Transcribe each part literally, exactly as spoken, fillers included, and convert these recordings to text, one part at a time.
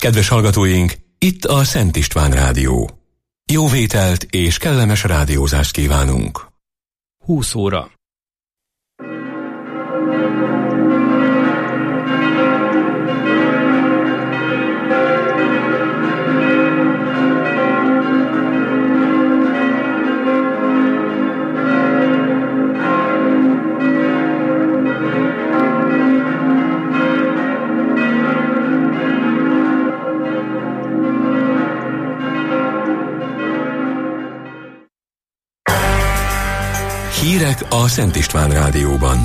Kedves hallgatóink, itt a Szent István Rádió. Jó vételt és kellemes rádiózást kívánunk. húsz óra. Hírek a Szent István Rádióban.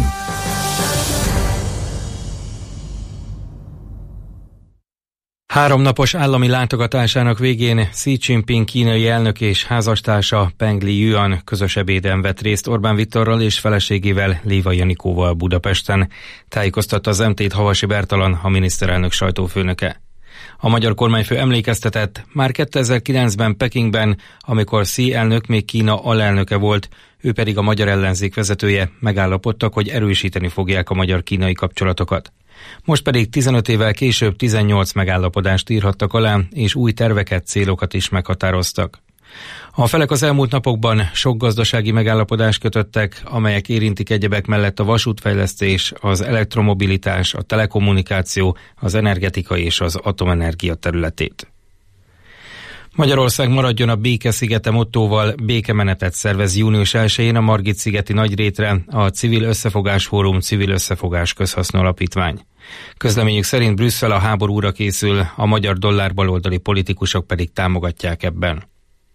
Háromnapos állami látogatásának végén Xi Jinping kínai elnök és házastársa Peng Liyuan közös ebéden vett részt Orbán Viktorral és feleségével, Lévai Anikóval Budapesten, tájékoztatta az em té-t Havasi Bertalan, a miniszterelnök sajtófőnöke. A magyar kormányfő emlékeztetett, már kétezer-kilencben Pekingben, amikor Xi elnök még Kína alelnöke volt, ő pedig a magyar ellenzék vezetője, megállapodtak, hogy erősíteni fogják a magyar-kínai kapcsolatokat. Most pedig tizenöt évvel később tizennyolc megállapodást írhattak alá, és új terveket, célokat is meghatároztak. A felek az elmúlt napokban sok gazdasági megállapodást kötöttek, amelyek érintik egyebek mellett a vasútfejlesztés, az elektromobilitás, a telekommunikáció, az energetika és az atomenergia területét. Magyarország maradjon a béke-szigete mottóval békemenetet szervez június elsején a Margit-szigeti Nagyrétre a Civil Összefogás Fórum Civil Összefogás Közhasznú Alapítvány. Közleményük szerint Brüsszel a háborúra készül, a magyar dollár baloldali politikusok pedig támogatják ebben.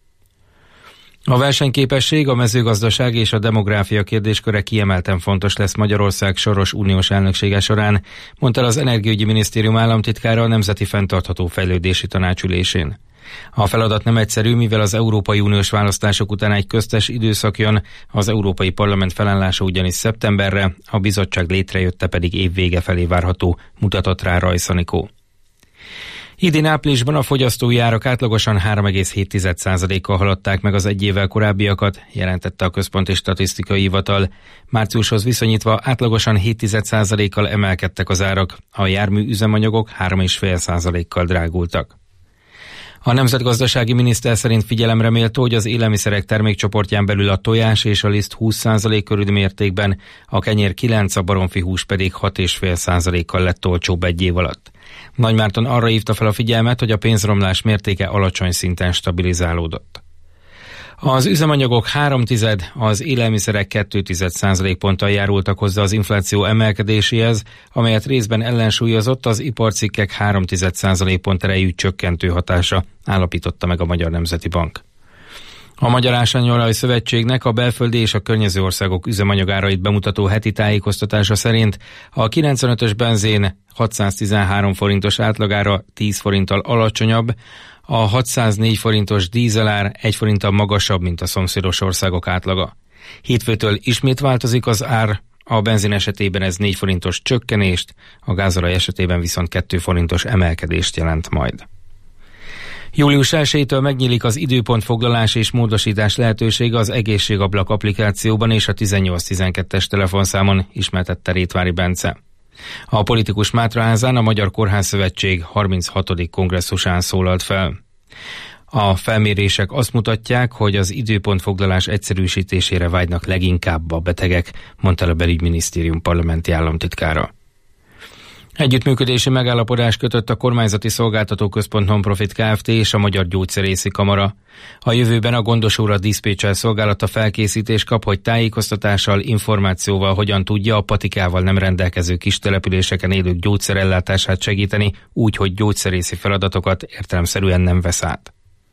A versenyképesség, a mezőgazdaság és a demográfia kérdésköre kiemelten fontos lesz Magyarország soros uniós elnöksége során, mondta az Energiaügyi Minisztérium államtitkára a Nemzeti Fenntartható Fejlődési Tanács ülésén. A feladat nem egyszerű, mivel az Európai Uniós választások után egy köztes időszak jön, az Európai Parlament felállása ugyanis szeptemberre, a bizottság létrejötte pedig évvége felé várható, mutatott rá Rajsz Anikó. Idén áprilisban a fogyasztói árak átlagosan három egész hét százalékkal haladták meg az egy évvel korábbiakat, jelentette a Központi Statisztikai Hivatal. Márciushoz viszonyítva átlagosan hét százalékkal emelkedtek az árak, a jármű üzemanyagok három egész öt százalékkal drágultak. A nemzetgazdasági miniszter szerint figyelemre méltó, hogy az élelmiszerek termékcsoportján belül a tojás és a liszt húsz százalék körüli mértékben, a kenyér kilenc, a baromfi hús pedig hat egész öt százalékkal lett olcsóbb egy év alatt. Nagy Márton arra hívta fel a figyelmet, hogy a pénzromlás mértéke alacsony szinten stabilizálódott. Az üzemanyagok három tized, az élelmiszerek két tized százalékponttal járultak hozzá az infláció emelkedéséhez, amelyet részben ellensúlyozott az iparcikkek három tized százalékpont erejű csökkentő hatása, állapította meg a Magyar Nemzeti Bank. A Magyar Ásványolaj Szövetségnek a belföldi és a környező országok üzemanyagárait bemutató heti tájékoztatása szerint a kilencvenötös benzén hatszáztizenhárom forintos átlagára tíz forinttal alacsonyabb, a hatszáznégy forintos dízelár egy forinttal magasabb, mint a szomszédos országok átlaga. Hétfőtől ismét változik az ár, a benzin esetében ez négy forintos csökkenést, a gázolaj esetében viszont két forintos emelkedést jelent majd. július elsejétől megnyílik az időpontfoglalás és módosítás lehetősége az Egészségablak applikációban és a tizennyolc tizenkettes telefonszámon, ismertette Rétvári Bence. A politikus Mátraházán a Magyar Kórházszövetség harminchatodik kongresszusán szólalt fel. A felmérések azt mutatják, hogy az időpontfoglalás egyszerűsítésére vágynak leginkább a betegek, mondta a Belügyminisztérium parlamenti államtitkára. Együttműködési megállapodás kötött a Kormányzati Szolgáltatóközpont Nonprofit Kft. És a Magyar Gyógyszerészi Kamara. A jövőben a gondosóra diszpécser szolgálata felkészítés kap, hogy tájékoztatással, információval hogyan tudja a patikával nem rendelkező kis településeken élők gyógyszerellátását segíteni, úgy, hogy gyógyszerészi feladatokat értelemszerűen nem vesz át.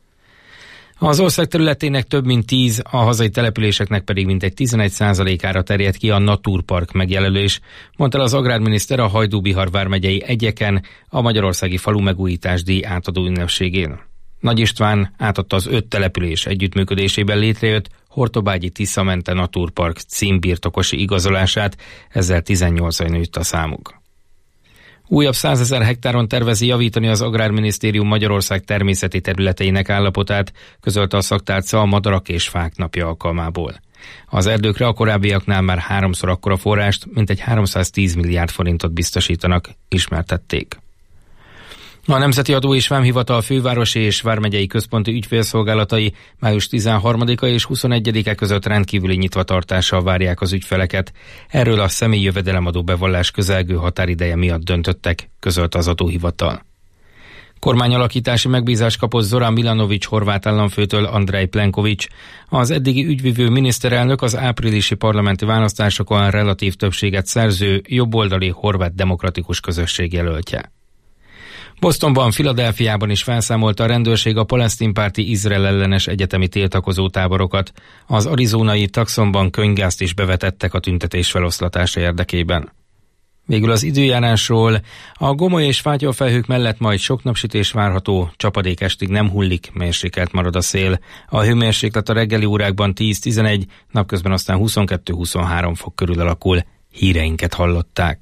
Az ország területének több mint tíz, a hazai településeknek pedig mintegy tizenegy százalékára terjed ki a Naturpark megjelölés, mondta az agrárminiszter a Hajdú-Bihar vármegyei Egyeken a Magyarországi Falu Megújítás díj átadó ünnepségén. Nagy István átadta az öt település együttműködésében létrejött Hortobágyi Tiszamente Naturpark címbirtokosi igazolását, ezzel tizennyolcra nőtt a számuk. Újabb százezer hektáron tervezi javítani az Agrárminisztérium Magyarország természeti területeinek állapotát, közölte a szaktárca a Madarak és Fák napja alkalmából. Az erdőkre a korábbiaknál már háromszor akkora forrást, mintegy háromszáztíz milliárd forintot biztosítanak, ismertették. A Nemzeti Adó és Vámhivatal fővárosi és vármegyei központi ügyfélszolgálatai május tizenharmadika és huszonegyedike között rendkívüli nyitvatartással várják az ügyfeleket. Erről a személyi jövedelemadó bevallás közelgő határideje miatt döntöttek, közölte az adóhivatal. Kormányalakítási megbízást kapott Zoran Milanović horvát államfőtől Andrej Plenković. Az eddigi ügyvivő miniszterelnök az áprilisi parlamenti választásokon relatív többséget szerző jobboldali horvát demokratikus közösség jelöltje. Bostonban, Philadelphiában is felszámolta a rendőrség a palesztinpárti Izrael ellenes egyetemi tiltakozó táborokat. Az arizonai Tucsonban könyvgázt is bevetettek a tüntetés feloszlatása érdekében. Végül az időjárásról: a gomoly és fátyolfelhők mellett majd sok napsütés várható, csapadék estig nem hullik, mérsékelt marad a szél. A hőmérséklet a reggeli órákban tíz-tizenegy, napközben aztán huszonkettő-huszonhárom fok körül alakul. Híreinket hallották.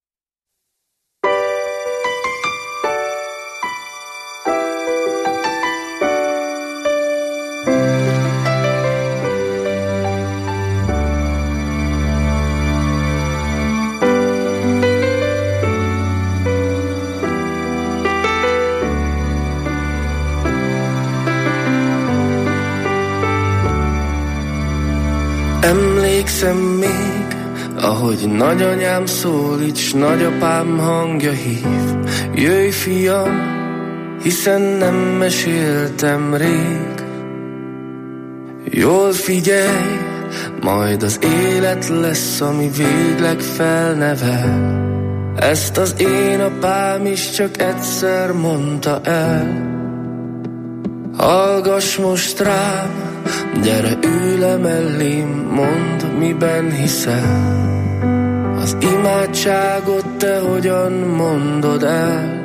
Emlékszem még, ahogy nagyanyám szólít, s nagyapám hangja hív. Jöjj, fiam, hiszen nem meséltem rég. Jól figyelj, majd az élet lesz, ami végleg felnevel. Ezt az én apám is csak egyszer mondta el. Hallgass most rám, gyere, ülj le mellém, mondd, miben hiszel. Az imádságot te hogyan mondod el?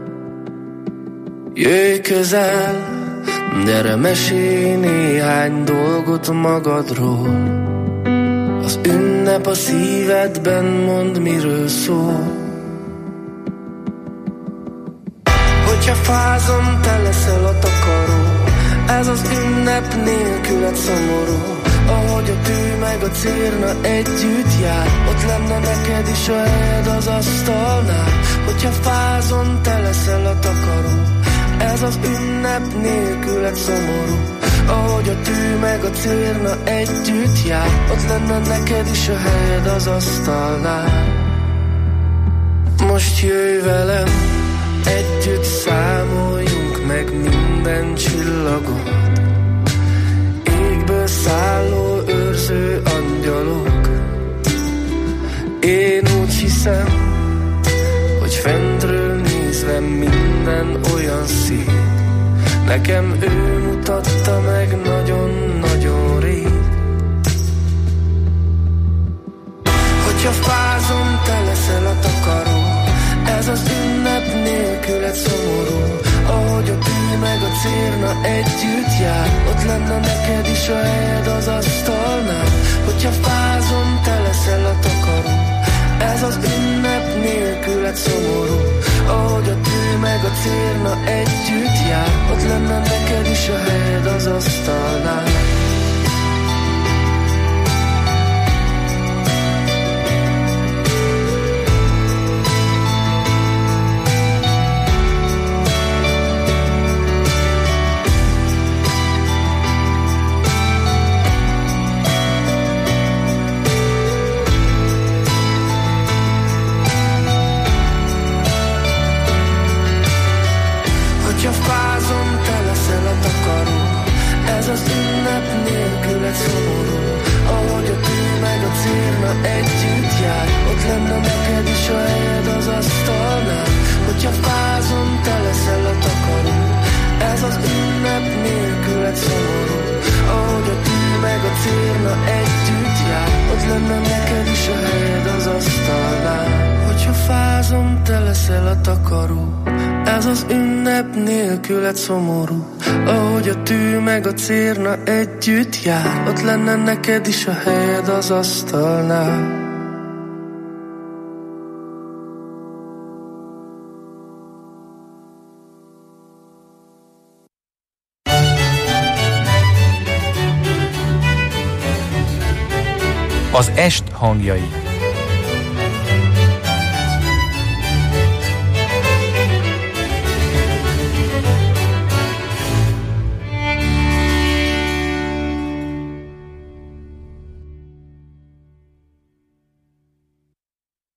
Jöjj közel, gyere, mesélj néhány dolgot magadról. Az ünnep a szívedben, mondd, miről szól. Hogyha fázom, te leszel a takaró. Ez az ünnep nélküled szomorú. Ahogy a tű meg a cérna együtt jár, ott lenne neked is a helyed az asztalnál. Hogyha fázom, te leszel a takaró. Ez az ünnep nélküled szomorú. Ahogy a tű meg a cérna együtt jár, ott lenne neked is a helyed az asztalnál. Most jöjj velem, együtt számoljunk meg minden csillagot. Égből szálló őrző angyalok. Én úgy hiszem, hogy fentről nézve minden olyan szép. Nekem ő mutatta meg nagyon-nagyon rég. Hogyha fázom, te leszel a takaró. Ez az ünnep nélküled szomorú. Ahogy a tű meg a cérna együtt jár, ott lenne neked is a helyed az asztalnál. Hogyha fázom, te leszel a takaró. Ez az ünnep nélküled szomorú. Ahogy a tű meg a cérna együtt jár, ott lenne neked is a helyed az asztalnál. Ez az ünnep nélküled szomorú. Ahogy a tű meg a cérna együtt jár, ott lenne neked is a helyed az asztalnál. Hogyha fázom, te leszel a takaró. Ez az ünnep nélküled szomorú. Ahogy a tű meg a cérna együtt jár, ott lenne neked is a helyed az asztalnál. Hogyha fázom, te leszel a takaró. Ez az ünnep nélküled szomorú. Ahogy a tű meg a cérna együtt jár, ott lenne neked is a helyed az asztalnál. Az est hangjai.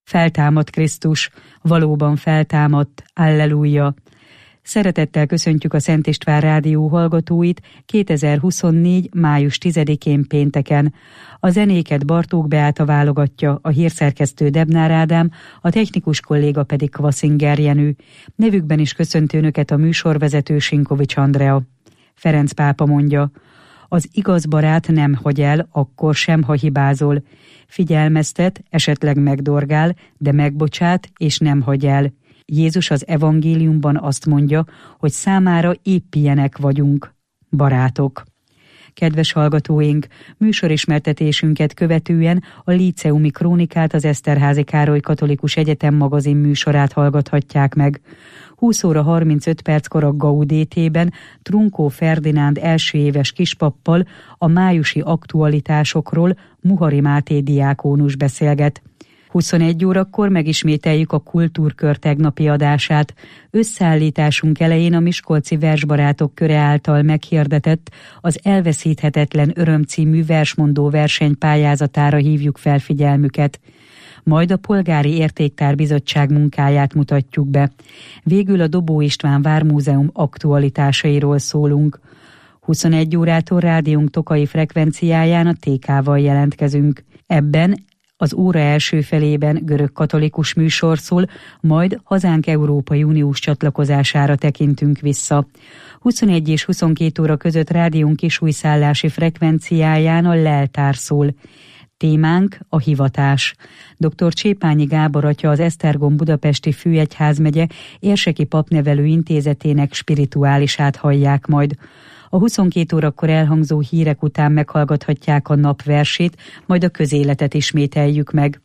Feltámadt Krisztus, valóban feltámadt, alleluja! Szeretettel köszöntjük a Szent István Rádió hallgatóit kétezer-huszonnégy. május tizedikén pénteken. A zenéket Bartók Beáta válogatja, a hírszerkesztő Debnár Ádám, a technikus kolléga pedig Kvaszinger Jenő. Nevükben is köszöntő önöket a műsorvezető Sinkovics Andrea. Ferenc pápa mondja: az igaz barát nem hagy el, akkor sem, ha hibázol. Figyelmeztet, esetleg megdorgál, de megbocsát és nem hagy el. Jézus az evangéliumban azt mondja, hogy számára épp ilyenek vagyunk, barátok. Kedves hallgatóink, műsorismertetésünket követően a Líceumi Krónikát, az Eszterházy Károly Katolikus Egyetem magazin műsorát hallgathatják meg. húsz óra harmincöt perckor a Gaudétében Trunkó Ferdinánd első éves kispappal a májusi aktualitásokról Muhari Máté diákónus beszélget. huszonegy órakor megismételjük a Kultúrkör tegnapi adását. Összeállításunk elején a Miskolci Versbarátok Köre által meghirdetett az Elveszíthetetlen Öröm című versmondó verseny pályázatára hívjuk fel figyelmüket. Majd a Polgári Értéktár Bizottság munkáját mutatjuk be. Végül a Dobó István Vármúzeum aktualitásairól szólunk. huszonegy órától rádiónk tokai frekvenciáján a té ká-val jelentkezünk. Ebben az óra első felében görög-katolikus műsor szól, majd hazánk Európai Uniós csatlakozására tekintünk vissza. huszonegy és huszonkét óra között rádiónk kisújszállási frekvenciáján a leltár szól. Témánk a hivatás. doktor Csépányi Gábor atya, az Esztergom Budapesti Főegyházmegye Érseki Papnevelő Intézetének spirituálisát hallják majd. A huszonkét órakor elhangzó hírek után meghallgathatják a nap versét, majd a közéletet ismételjük meg.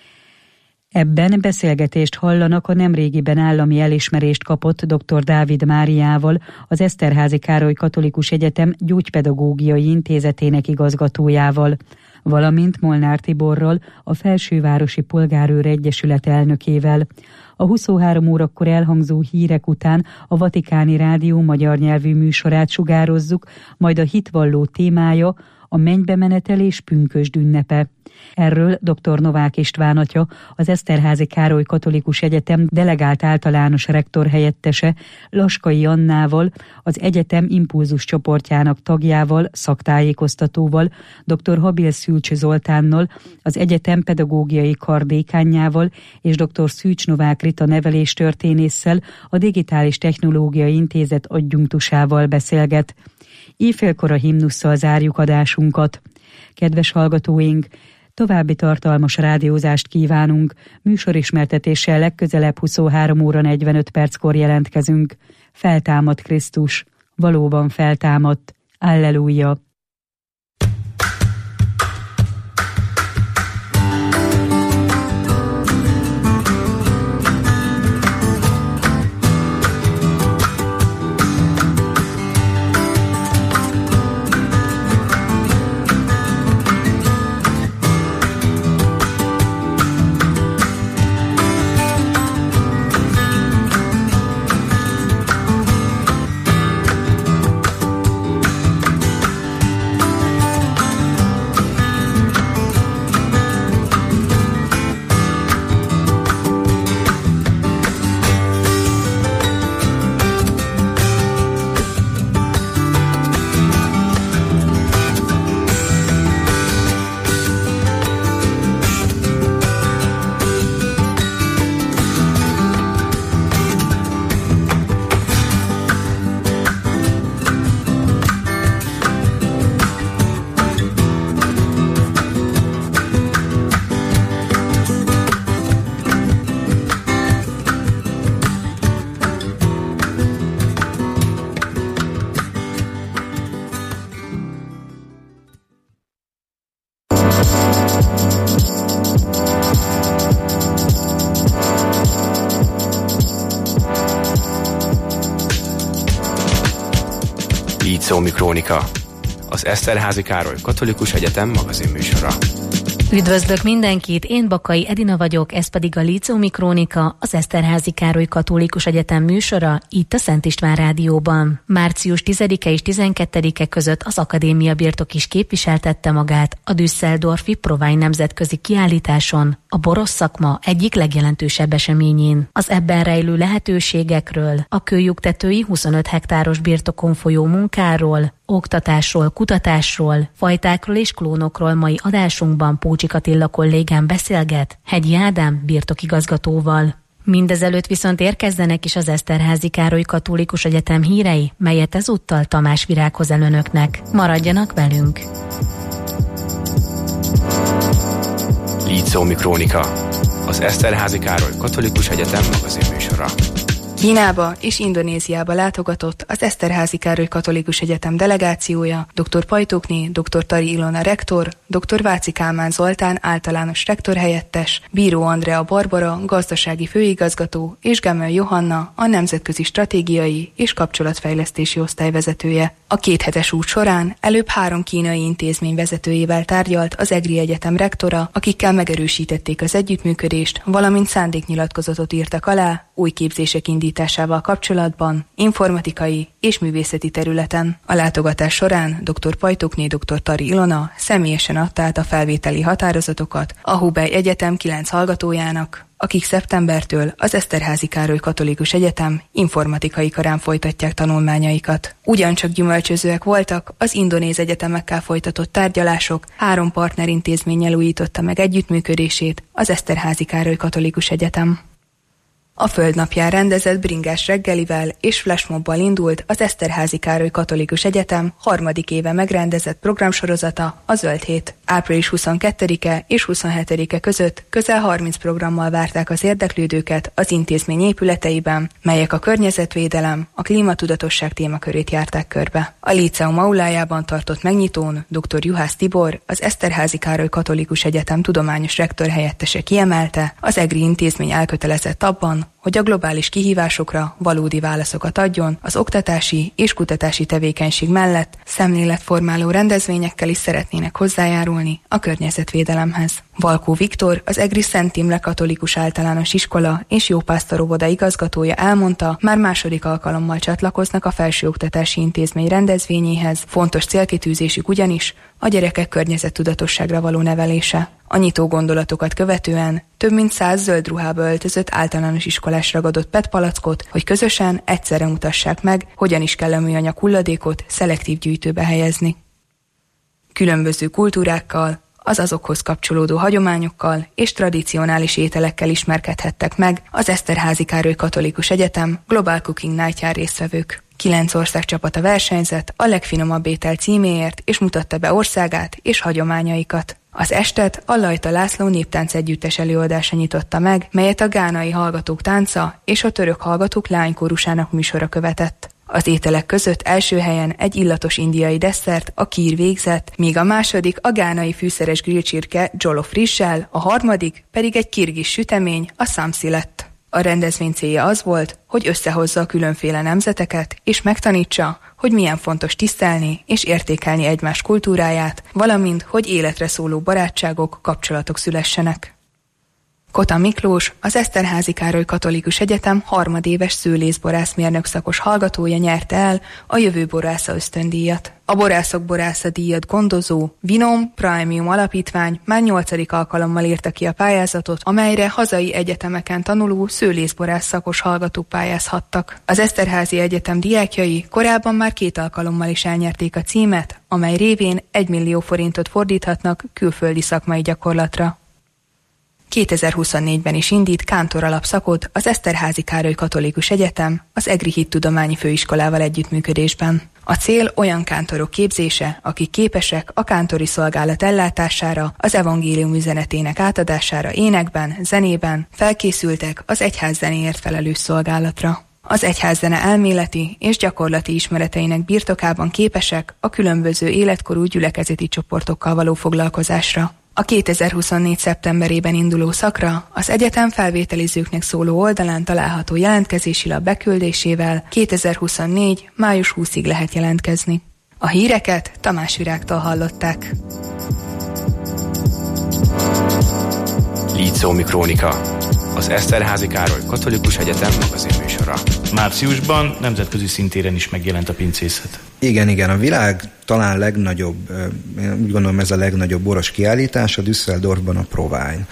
Ebben beszélgetést hallanak a nemrégiben állami elismerést kapott doktor Dávid Máriával, az Eszterházy Károly Katolikus Egyetem Gyógypedagógiai Intézetének igazgatójával, valamint Molnár Tiborral, a Felsővárosi Polgárőr Egyesület elnökével. A huszonhárom órakor elhangzó hírek után a Vatikáni Rádió magyar nyelvű műsorát sugározzuk, majd a hitvalló témája a mennybemenetel és pünkösd ünnepe. Erről doktor Novák István atya, az Eszterházy Károly Katolikus Egyetem delegált általános rektor helyettese Laskai Annával, az egyetem impulzus csoportjának tagjával, szaktájékoztatóval, doktor Habil Szűcs Zoltánnal, az egyetem pedagógiai kar dékánjával és doktor Szűcs Novák Rita neveléstörténésszel, a Digitális Technológiai Intézet adjunktusával beszélget. Éjfélkor a himnusszal zárjuk adásunkat. Kedves hallgatóink, további tartalmas rádiózást kívánunk, műsorismertetéssel legközelebb huszonhárom óra negyvenöt perckor jelentkezünk. Feltámadt Krisztus, valóban feltámadt, alleluja! Líceumi Krónika, az Eszterházy Károly Katolikus Egyetem magazinműsora. Üdvözlök mindenkit, én Bakai Edina vagyok, ez pedig a Líceumi Krónika, az Eszterházy Károly Katolikus Egyetem műsora, itt a Szent István Rádióban. Március tizedike és tizenkettedike között az akadémia birtok is képviseltette magát a düsseldorfi Provine nemzetközi kiállításon, a borosz szakma egyik legjelentősebb eseményén. Az ebben rejlő lehetőségekről, a kőlyuktetői huszonöt hektáros birtokon folyó munkáról, oktatásról, kutatásról, fajtákról és klónokról mai adásunkban Pócsik Attila kollégám beszélget Hegyi Ádám birtokigazgatóval. Mindezelőtt viszont érkezzenek is az Eszterházy Károly Katolikus Egyetem hírei, melyet ezúttal Tamás Virág hoz el önöknek. Maradjanak velünk! Líceumi Krónika, az Eszterházy Károly Katolikus Egyetem magazinműsora. Kínába és Indonéziába látogatott az Eszterházy Károly Katolikus Egyetem delegációja, dr. Pajtókné, dr. Tari Ilona rektor, dr. Váci Kálmán Zoltán általános rektor helyettes, Bíró Andrea Barbara gazdasági főigazgató és Gemel Johanna a nemzetközi stratégiai és kapcsolatfejlesztési osztály vezetője. A kéthetes út során előbb három kínai intézmény vezetőjével tárgyalt az EGRI Egyetem rektora, akikkel megerősítették az együttműködést, valamint szándéknyilatkozatot írtak alá új képzések indításával kapcsolatban, informatikai és művészeti területen. A látogatás során dr. Pajtókné, dr. Tari Ilona személyesen adta át a felvételi határozatokat a Hubei Egyetem kilenc hallgatójának, akik szeptembertől az Eszterházy Károly Katolikus Egyetem informatikai karán folytatják tanulmányaikat. Ugyancsak gyümölcsözőek voltak az indonéz egyetemekkel folytatott tárgyalások, három partnerintézménnyel újította meg együttműködését az Eszterházy Károly Katolikus Egyetem. A Földnapján rendezett bringás reggelivel és flashmobbal indult az Eszterházy Károly Katolikus Egyetem harmadik éve megrendezett programsorozata, a Zöld Hét. április huszonkettedike és huszonhetedike között közel harminc programmal várták az érdeklődőket az intézmény épületeiben, melyek a környezetvédelem, a klímatudatosság témakörét járták körbe. A Líceum aulájában tartott megnyitón dr. Juhász Tibor, az Eszterházy Károly Katolikus Egyetem tudományos rektor helyettese kiemelte, az EGRI intézmény elkötelezett abban, hogy a globális kihívásokra valódi válaszokat adjon, az oktatási és kutatási tevékenység mellett szemléletformáló rendezvényekkel is szeretnének hozzájárulni a környezetvédelemhez. Valkó Viktor, az EGRI Szent Imre Katolikus Általános Iskola és Jópásztor óvoda igazgatója elmondta, már második alkalommal csatlakoznak a felsőoktatási intézmény rendezvényéhez, fontos célkitűzésük ugyanis a gyerekek környezettudatosságra való nevelése. A nyitó gondolatokat követően több mint száz zöld ruhába öltözött általános iskolás ragadott pé é té palackot, hogy közösen egyszerre mutassák meg, hogyan is kell a műanyag hulladékot szelektív gyűjtőbe helyezni. Különböző kultúrákkal, az azokhoz kapcsolódó hagyományokkal és tradicionális ételekkel ismerkedhettek meg az Eszterházy Károly Katolikus Egyetem Global Cooking Night-ján résztvevők. Kilenc ország csapata versenyzett a legfinomabb étel címéért, és mutatta be országát és hagyományaikat. Az estet a Lajta László néptánc együttes előadása nyitotta meg, melyet a gánai hallgatók tánca és a török hallgatók lánykórusának műsora követett. Az ételek között első helyen egy illatos indiai desszert, a kír végzett, míg a második a gánai fűszeres grillcsirke jollof rissel, a harmadik pedig egy kirgiz sütemény, a samsi lett. A rendezvény célja az volt, hogy összehozza a különféle nemzeteket, és megtanítsa, hogy milyen fontos tisztelni és értékelni egymás kultúráját, valamint, hogy életre szóló barátságok, kapcsolatok szülessenek. Kota Miklós, az Eszterházy Károly Katolikus Egyetem harmadéves szőlészborászmérnök szakos hallgatója nyerte el a Jövő borásza ösztöndíjat. A Borászok Borásza díjat gondozó Vinom Premium Alapítvány már nyolcadik alkalommal írta ki a pályázatot, amelyre hazai egyetemeken tanuló szőlészborász szakos hallgatók pályázhattak. Az Eszterházy Egyetem diákjai korábban már két alkalommal is elnyerték a címet, amely révén egy millió forintot fordíthatnak külföldi szakmai gyakorlatra. kétezer-huszonnégyben is indít kántor alapszakot az Eszterházy Károly Katolikus Egyetem az EGRI Hittudományi Főiskolával együttműködésben. A cél olyan kántorok képzése, akik képesek a kántori szolgálat ellátására, az evangélium üzenetének átadására énekben, zenében, felkészültek az egyház zenéért felelős szolgálatra. Az egyházzene elméleti és gyakorlati ismereteinek birtokában képesek a különböző életkorú gyülekezeti csoportokkal való foglalkozásra. A kétezer-huszonnégy szeptemberében induló szakra az egyetem felvételizőknek szóló oldalán található jelentkezési lap beküldésével kétezer-huszonnégy május huszadikáig lehet jelentkezni. A híreket Tamás Virágtól hallották. Líceumi Krónika, az Eszterházy Károly Katolikus Egyetem magazinműsora. Márciusban nemzetközi szintéren is megjelent a pincészet. Igen, igen, a világ talán legnagyobb, úgy gondolom ez a legnagyobb boros kiállítás, a Düsseldorfban a Provine.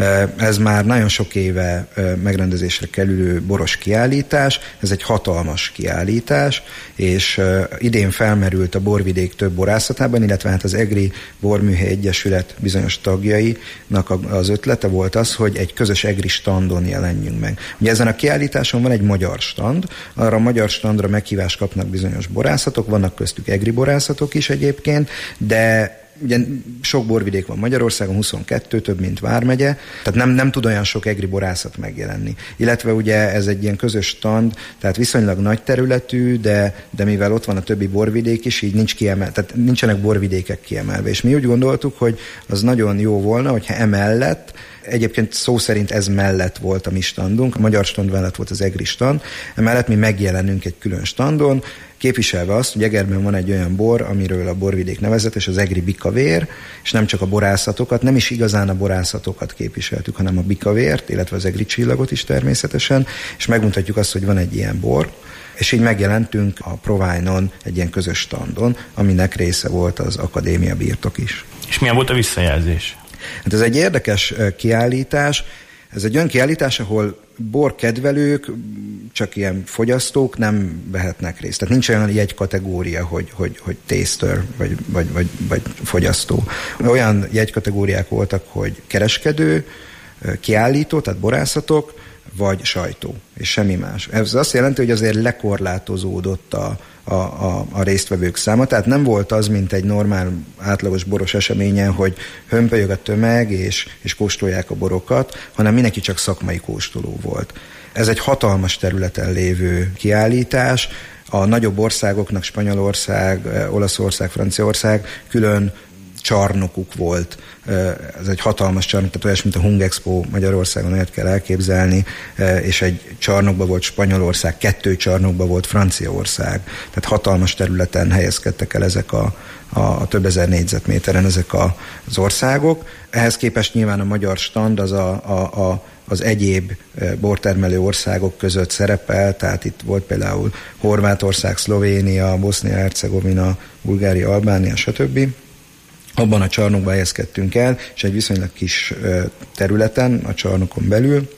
Ez már nagyon sok éve megrendezésre kerülő boros kiállítás, ez egy hatalmas kiállítás, és idén felmerült a borvidék több borászatában, illetve hát az EGRI Borműhely Egyesület bizonyos tagjainak az ötlete volt az, hogy egy közös EGRI standon jelenjünk meg. Ugye ezen a kiállításon van egy magyar stand, arra a magyar standra meghívást kapnak bizonyos borászatok, vannak köztük EGRI borászatok is egyébként, de ugye sok borvidék van Magyarországon, huszonkettő, több mint Vármegye, tehát nem, nem tud olyan sok EGRI borászat megjelenni. Illetve ugye ez egy ilyen közös stand, tehát viszonylag nagy területű, de, de mivel ott van a többi borvidék is, így nincs kiemel, tehát nincsenek borvidékek kiemelve. És mi úgy gondoltuk, hogy az nagyon jó volna, hogyha emellett, egyébként szó szerint ez mellett volt a mi standunk, a magyar stand mellett volt az EGRI stand, emellett mi megjelenünk egy külön standon, képviselve azt, hogy Egerben van egy olyan bor, amiről a borvidék nevezetes, az EGRI bikavér, és nem csak a borászatokat, nem is igazán a borászatokat képviseltük, hanem a bikavért, illetve az EGRI csillagot is természetesen, és megmutatjuk azt, hogy van egy ilyen bor, és így megjelentünk a Provine-on egy ilyen közös standon, aminek része volt az akadémia birtok is. És milyen volt a visszajelzés? Hát ez egy érdekes kiállítás, ez egy olyan kiállítás, ahol borkedvelők, csak ilyen fogyasztók nem vehetnek részt. Tehát nincs olyan jegykategória, hogy, hogy, hogy taster, vagy, vagy, vagy, vagy fogyasztó. Olyan jegykategóriák voltak, hogy kereskedő, kiállító, tehát borászatok, vagy sajtó, és semmi más. Ez azt jelenti, hogy azért lekorlátozódott a, a, a, a résztvevők száma, tehát nem volt az, mint egy normál, átlagos boros eseményen, hogy hömpölyög a tömeg, és, és kóstolják a borokat, hanem mindenki csak szakmai kóstoló volt. Ez egy hatalmas területen lévő kiállítás, a nagyobb országoknak, Spanyolország, Olaszország, Franciaország külön csarnokuk volt. Ez egy hatalmas csarnok, tehát olyas, mint a Hungexpo Magyarországon, olyat kell elképzelni, és egy csarnokban volt Spanyolország, kettő csarnokban volt Franciaország. Tehát hatalmas területen helyezkedtek el ezek a, a több ezer négyzetméteren ezek a, az országok. Ehhez képest nyilván a magyar stand az a, a, a az egyéb bortermelő országok között szerepel, tehát itt volt például Horvátország, Szlovénia, Bosznia-Hercegovina, Bulgária, Albánia, stb. Abban a csarnokban helyezkedtünk el, és egy viszonylag kis területen, a csarnokon belül,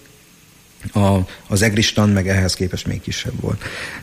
a, az EGRI stand meg ehhez képest még kisebb volt.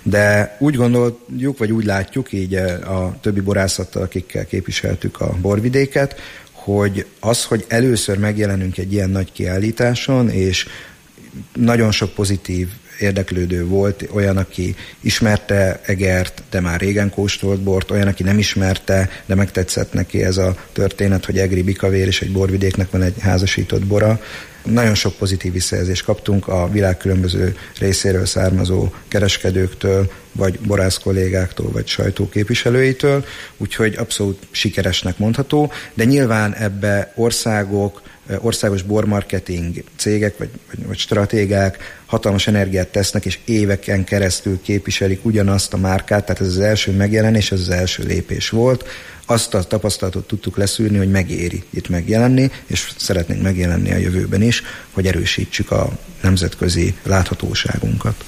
De úgy gondoljuk, vagy úgy látjuk így a többi borászattal, akikkel képviseltük a borvidéket, hogy az, hogy először megjelenünk egy ilyen nagy kiállításon, és nagyon sok pozitív érdeklődő volt, olyan, aki ismerte Egert, de már régen kóstolt bort, olyan, aki nem ismerte, de megtetszett neki ez a történet, hogy EGRI bikavér és egy borvidéknek van egy házasított bora. Nagyon sok pozitív visszajelzést kaptunk a világ különböző részéről származó kereskedőktől, vagy borász kollégáktól, vagy sajtóképviselőitől, úgyhogy abszolút sikeresnek mondható, de nyilván ebbe országok, országos bormarketing cégek, vagy, vagy, vagy stratégák hatalmas energiát tesznek, és éveken keresztül képviselik ugyanazt a márkát, tehát ez az első megjelenés, ez az első lépés volt. Azt a tapasztalatot tudtuk leszűrni, hogy megéri itt megjelenni, és szeretnénk megjelenni a jövőben is, hogy erősítsük a nemzetközi láthatóságunkat.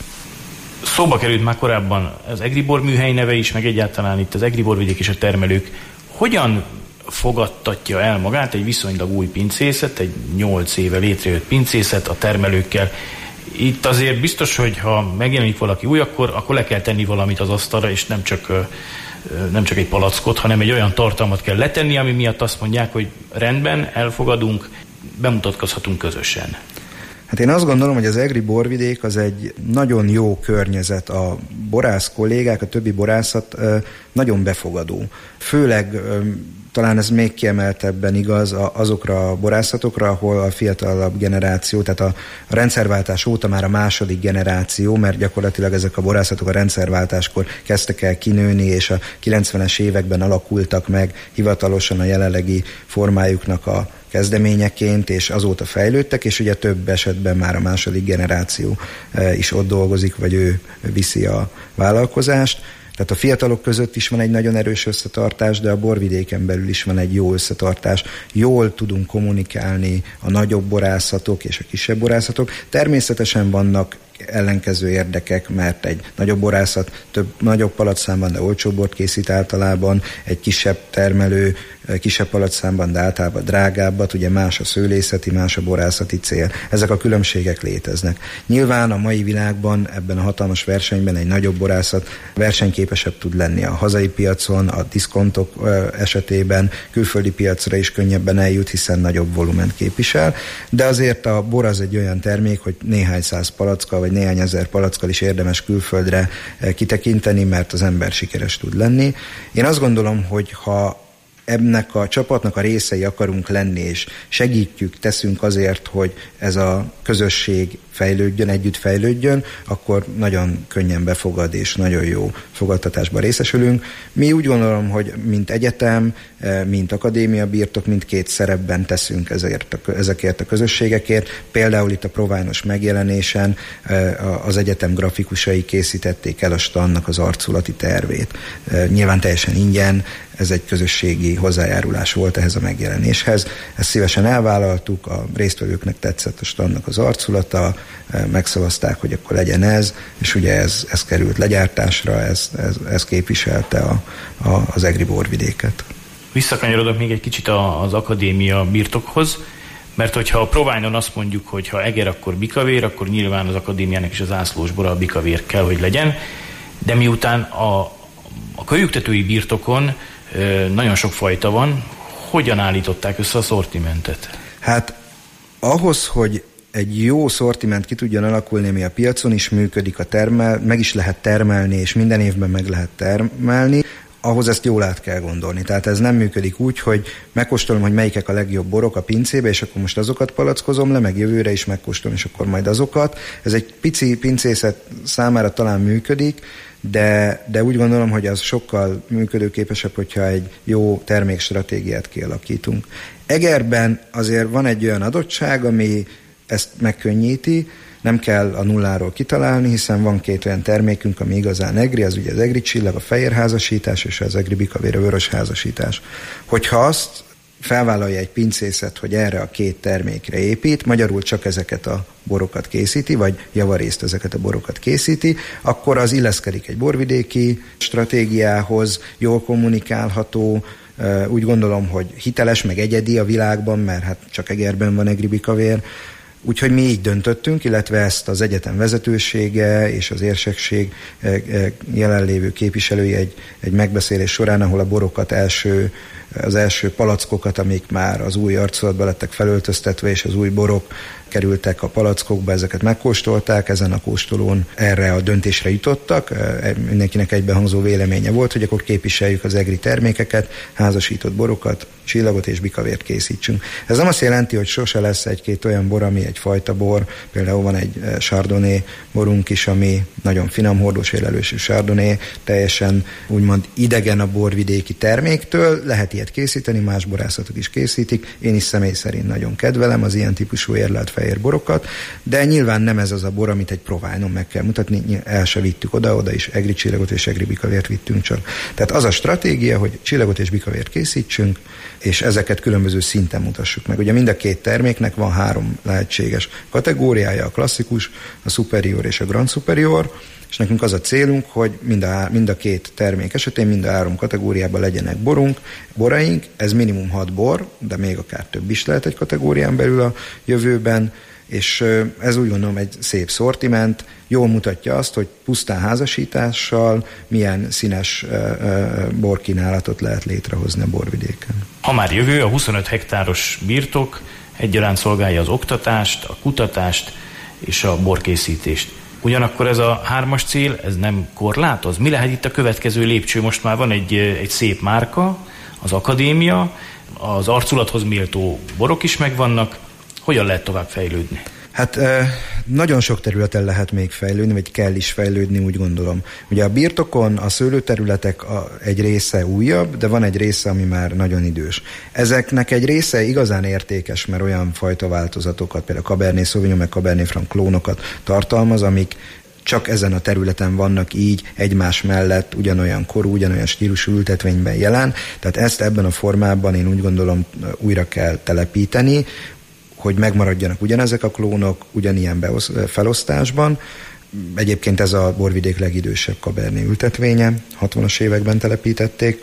Szóba került már korábban az EGRI Borműhely neve is, meg egyáltalán itt az EGRI Borvidék és a termelők. Hogyan fogadtatja el magát egy viszonylag új pincészet, egy nyolc éve létrejött pincészet a termelőkkel? Itt azért biztos, hogy ha megjelenik valaki új, akkor, akkor le kell tenni valamit az asztalra, és nem csak, nem csak egy palackot, hanem egy olyan tartalmat kell letenni, ami miatt azt mondják, hogy rendben, elfogadunk, bemutatkozhatunk közösen. Hát én azt gondolom, hogy az EGRI borvidék az egy nagyon jó környezet. A borász kollégák, a többi borászat nagyon befogadó. Főleg talán ez még kiemeltebben igaz azokra a borászatokra, ahol a fiatalabb generáció, tehát a rendszerváltás óta már a második generáció, mert gyakorlatilag ezek a borászatok a rendszerváltáskor kezdtek el kinőni, és a kilencvenes években alakultak meg hivatalosan a jelenlegi formájuknak a kezdeményeként, és azóta fejlődtek, és ugye több esetben már a második generáció is ott dolgozik, vagy ő viszi a vállalkozást. Tehát a fiatalok között is van egy nagyon erős összetartás, de a borvidéken belül is van egy jó összetartás. Jól tudunk kommunikálni a nagyobb borászatok és a kisebb borászatok. Természetesen vannak ellenkező érdekek, mert egy nagyobb borászat több nagyobb palacszámban, de olcsóbb bort készít általában, egy kisebb termelő kisebb palacszámban, de általában drágábbat, ugye más a szőlészeti, más a borászati cél. Ezek a különbségek léteznek. Nyilván a mai világban ebben a hatalmas versenyben egy nagyobb borászat versenyképesebb tud lenni a hazai piacon, a diszkontok esetében, külföldi piacra is könnyebben eljut, hiszen nagyobb volument képvisel, de azért a bor az egy olyan termék, hogy néhány száz palackkal, vagy néhány ezer palackkal is érdemes külföldre kitekinteni, mert az ember sikeres tud lenni. Én azt gondolom, hogy ha ennek a csapatnak a részei akarunk lenni, és segítjük, teszünk azért, hogy ez a közösség fejlődjön, együtt fejlődjön, akkor nagyon könnyen befogad, és nagyon jó fogadtatásban részesülünk. Mi úgy gondolom, hogy mint egyetem, mint akadémia birtok, mindkét szerepben teszünk ezért a, ezekért a közösségekért. Például itt a Provine-os megjelenésen az egyetem grafikusai készítették el a standnak az arculati tervét. Nyilván teljesen ingyen, ez egy közösségi hozzájárulás volt ehhez a megjelenéshez. Ezt szívesen elvállaltuk, a résztvevőknek tetszett a standnak az arculata, megszavazták, hogy akkor legyen ez, és ugye ez, ez került legyártásra, ez, ez, ez képviselte a, a, az egri borvidéket. Visszakanyarodok még egy kicsit az akadémia birtokhoz, mert hogyha a Provine-on azt mondjuk, hogy ha eger, akkor bikavér, akkor nyilván az akadémiának is az zászlós bora a bikavér kell, hogy legyen, de miután a, a kölyüktetői birtokon nagyon sok fajta van, hogyan állították össze a szortimentet? Hát ahhoz, hogy egy jó szortiment ki tudjon alakulni, ami a piacon is működik, a termel, meg is lehet termelni, és minden évben meg lehet termelni, ahhoz ezt jól át kell gondolni. Tehát ez nem működik úgy, hogy megkóstolom, hogy melyikek a legjobb borok a pincébe, és akkor most azokat palackozom le, meg jövőre is megkóstolom, és akkor majd azokat. Ez egy pici pincészet számára talán működik, de, de úgy gondolom, hogy az sokkal működőképesebb, hogyha egy jó termékstratégiát kialakítunk. Egerben azért van egy olyan adottság, ami ezt megkönnyíti, nem kell a nulláról kitalálni, hiszen van két olyan termékünk, ami igazán egri, az ugye az egri csillag, a fehér házasítás, és az egri bikavér, a vörös házasítás. Hogyha azt felvállalja egy pincészet, hogy erre a két termékre épít, magyarul csak ezeket a borokat készíti, vagy javarészt ezeket a borokat készíti, akkor az illeszkedik egy borvidéki stratégiához, jól kommunikálható, úgy gondolom, hogy hiteles, meg egyedi a világban, mert hát csak Egerben van egri bikavér. Úgyhogy mi így döntöttünk, illetve ezt az egyetem vezetősége és az érsekség jelenlévő képviselői egy, egy megbeszélés során, ahol a borokat első, az első palackokat, amik már az új arculatba lettek felöltöztetve, és az új borok kerültek a palackokba, ezeket megkóstolták, ezen a kóstolón erre a döntésre jutottak. Mindenkinek egybehangzó véleménye volt, hogy akkor képviseljük az egri termékeket, házasított borokat, csillagot és bikavért készítsünk. Ez nem azt jelenti, hogy sose lesz egy-két olyan bor, ami egy fajta bor. Például van egy Chardonnay borunk is, ami nagyon finom, hordós élelősű Chardonnay, teljesen úgymond idegen a borvidéki terméktől. Lehet ilyet készíteni, más borászatok is készítik. Én is személy szerint nagyon kedvelem az ilyen típusú érlelt fehér borokat, de nyilván nem ez az a bor, amit egy Provine-on meg kell mutatni, el se vittük oda, oda is egri csillagot és egri bikavért vittünk csak. Tehát az a stratégia, hogy csillagot és bikavért készítsünk, és ezeket különböző szinten mutassuk meg. Ugye mind a két terméknek van három lehetséges kategóriája, a klasszikus, a superior és a grand superior, és nekünk az a célunk, hogy mind a, mind a két termék esetén, mind a három kategóriában legyenek borunk, boraink, ez minimum hat bor, de még akár több is lehet egy kategórián belül a jövőben, és ez úgy gondolom egy szép szortiment, jól mutatja azt, hogy pusztán házasítással milyen színes borkínálatot lehet létrehozni a borvidéken. Ha már jövő, a huszonöt hektáros birtok egyaránt szolgálja az oktatást, a kutatást és a borkészítést. Ugyanakkor ez a hármas cél, ez nem korlátoz. Mi lehet itt a következő lépcső? Most már van egy, egy szép márka, az akadémia, az arculathoz méltó borok is megvannak. Hogyan lehet tovább fejlődni? Hát nagyon sok területen lehet még fejlődni, vagy kell is fejlődni, úgy gondolom. Ugye a birtokon a szőlőterületek egy része újabb, de van egy része, ami már nagyon idős. Ezeknek egy része igazán értékes, mert olyan fajta változatokat, például Cabernet Sauvignon, meg Cabernet Franc klónokat tartalmaz, amik csak ezen a területen vannak így egymás mellett ugyanolyan korú, ugyanolyan stílusú ültetvényben jelen, tehát ezt ebben a formában én úgy gondolom újra kell telepíteni, hogy megmaradjanak ugyanezek a klónok, ugyanilyen beosz, felosztásban. Egyébként ez a borvidék legidősebb Cabernet ültetvénye, hatvanas években telepítették,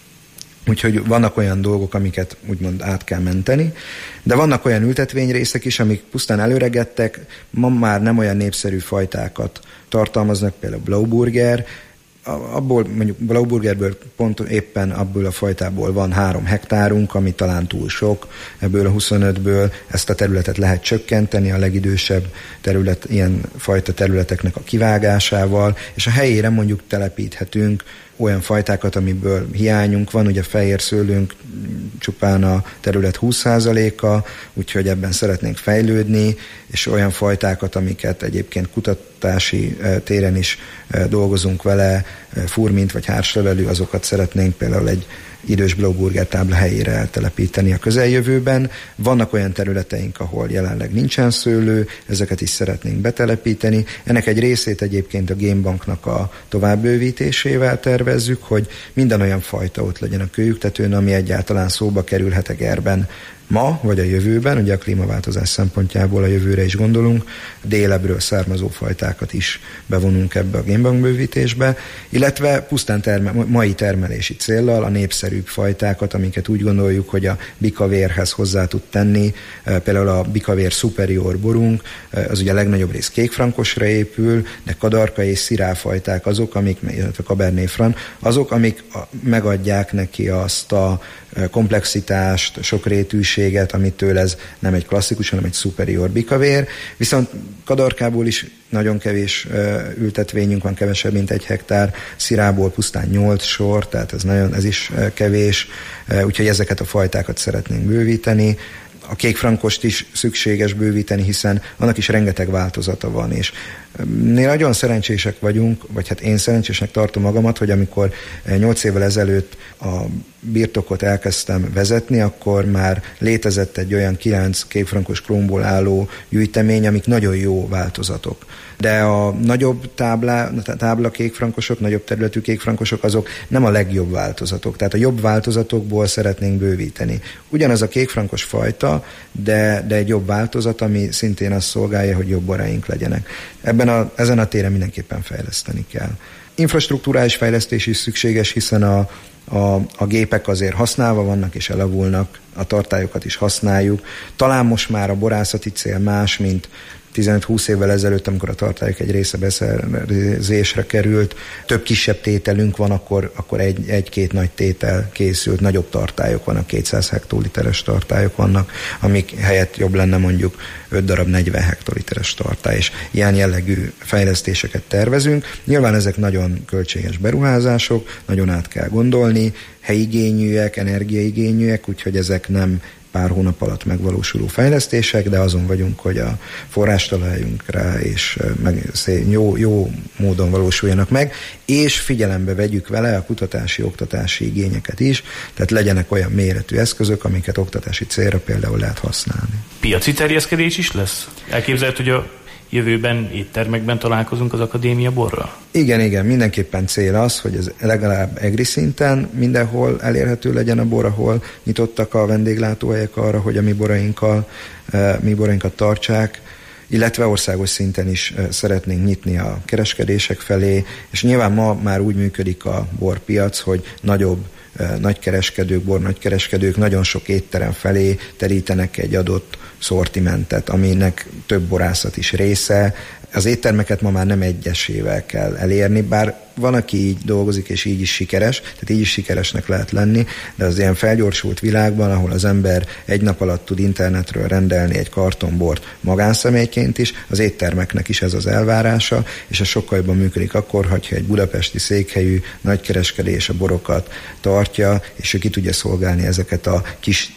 úgyhogy vannak olyan dolgok, amiket úgymond át kell menteni, de vannak olyan ültetvényrészek is, amik pusztán előregettek, ma már nem olyan népszerű fajtákat tartalmaznak, például Blauburger. Abból, mondjuk Blauburgerből pont éppen abból a fajtából van három hektárunk, ami talán túl sok, ebből a huszonötből ezt a területet lehet csökkenteni a legidősebb terület, ilyen fajta területeknek a kivágásával, és a helyére mondjuk telepíthetünk olyan fajtákat, amiből hiányunk van, ugye fehér szőlőnk csupán a terület húsz százaléka, úgyhogy ebben szeretnénk fejlődni, és olyan fajtákat, amiket egyébként kutatási téren is dolgozunk vele, furmint vagy hárslevelű, azokat szeretnénk például egy idős Blauburger tábla helyére eltelepíteni a közeljövőben. Vannak olyan területeink, ahol jelenleg nincsen szőlő, ezeket is szeretnénk betelepíteni. Ennek egy részét egyébként a génbanknak a továbbbővítésével tervezzük, hogy minden olyan fajta ott legyen a kőjüktetőn, ami egyáltalán szóba kerülhet Egerben ma, vagy a jövőben, ugye a klímaváltozás szempontjából a jövőre is gondolunk, délebbről származó fajtákat is bevonunk ebbe a génbankbővítésbe, illetve pusztán terme, mai termelési céllal a népszerűbb fajtákat, amiket úgy gondoljuk, hogy a bikavérhez hozzá tud tenni, például a bikavér superior borunk, az ugye a legnagyobb rész kékfrankosra épül, de kadarka és szirálfajták azok, amik, illetve Cabernet Franc, azok, amik megadják neki azt a komplexitást, sokrétűséget, amitől ez nem egy klasszikus, hanem egy superior bikavér. Viszont kadarkából is nagyon kevés ültetvényünk van, kevesebb, mint egy hektár, szirából pusztán nyolc sor, tehát ez, nagyon, ez is kevés, úgyhogy ezeket a fajtákat szeretnénk bővíteni. A kékfrankost is szükséges bővíteni, hiszen annak is rengeteg változata van, és mi nagyon szerencsések vagyunk, vagy hát én szerencsésnek tartom magamat, hogy amikor nyolc évvel ezelőtt a birtokot elkezdtem vezetni, akkor már létezett egy olyan kilenc kékfrankos klónból álló gyűjtemény, amik nagyon jó változatok. De a nagyobb táblá, tábla kékfrankosok, nagyobb területű kékfrankosok, azok nem a legjobb változatok. Tehát a jobb változatokból szeretnénk bővíteni. Ugyanaz a kékfrankos fajta, de, de egy jobb változat, ami szintén azt szolgálja, hogy jobb boraink legyenek. Ebben a, ezen a téren mindenképpen fejleszteni kell. Infrastruktúrális fejlesztés is szükséges, hiszen a A, a gépek azért használva vannak és elavulnak, a tartályokat is használjuk. Talán most már a borászati cél más, mint tizenöt-húsz évvel ezelőtt, amikor a tartályok egy része beszerzésre került. Több kisebb tételünk van, akkor, akkor egy, egy-két nagy tétel készült, nagyobb tartályok vannak, kétszáz hektoliteres tartályok vannak, amik helyett jobb lenne mondjuk öt darab negyven hektoliteres tartály, és ilyen jellegű fejlesztéseket tervezünk. Nyilván ezek nagyon költséges beruházások, nagyon át kell gondolni, helyigényűek, energiaigényűek, úgyhogy ezek nem pár hónap alatt megvalósuló fejlesztések, de azon vagyunk, hogy a forrást találjunk rá, és meg, jó, jó módon valósuljanak meg, és figyelembe vegyük vele a kutatási, oktatási igényeket is, tehát legyenek olyan méretű eszközök, amiket oktatási célra például lehet használni. Piaci terjeszkedés is lesz? Elképzelhető, hogy a jövőben éttermekben találkozunk az akadémia borral? Igen, igen, mindenképpen cél az, hogy ez legalább egri szinten mindenhol elérhető legyen a bor, ahol nyitottak a vendéglátóhelyek arra, hogy a mi borainkkal, mi borainkat tartsák, illetve országos szinten is szeretnénk nyitni a kereskedések felé, és nyilván ma már úgy működik a borpiac, hogy nagyobb nagykereskedők, bornagykereskedők nagyon sok étterem felé terítenek egy adott szortimentet, aminek több borászat is része. Az éttermeket ma már nem egyesével kell elérni, bár van, aki így dolgozik, és így is sikeres, tehát így is sikeresnek lehet lenni, de az ilyen felgyorsult világban, ahol az ember egy nap alatt tud internetről rendelni egy kartonbort magánszemélyként is, az éttermeknek is ez az elvárása, és ez sokkal jobban működik akkor, hogyha egy budapesti székhelyű nagykereskedés a borokat tartja, és ő ki tudja szolgálni ezeket a kis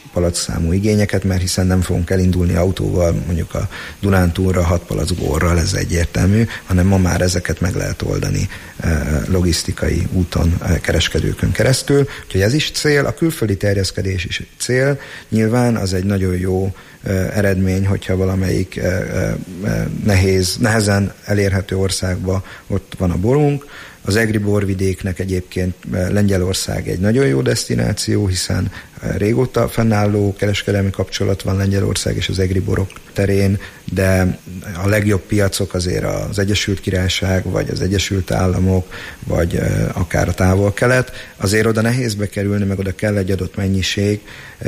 palackszámú igényeket, mert hiszen nem fogunk elindulni autóval mondjuk a Dunántúlra hat palack borral, ez egyértelmű, hanem ma már ezeket meg lehet oldani logisztikai úton, kereskedőkön keresztül. Úgyhogy ez is cél, a külföldi terjeszkedés is cél. Nyilván az egy nagyon jó eredmény, hogyha valamelyik nehéz, nehezen elérhető országban ott van a borunk. Az egri borvidéknek egyébként Lengyelország egy nagyon jó desztináció, hiszen régóta fennálló kereskedelmi kapcsolat van Lengyelország és az egri borok terén, de a legjobb piacok azért az Egyesült Királyság, vagy az Egyesült Államok, vagy akár a Távol-Kelet. Azért oda nehéz bekerülni, meg oda kell egy adott mennyiség,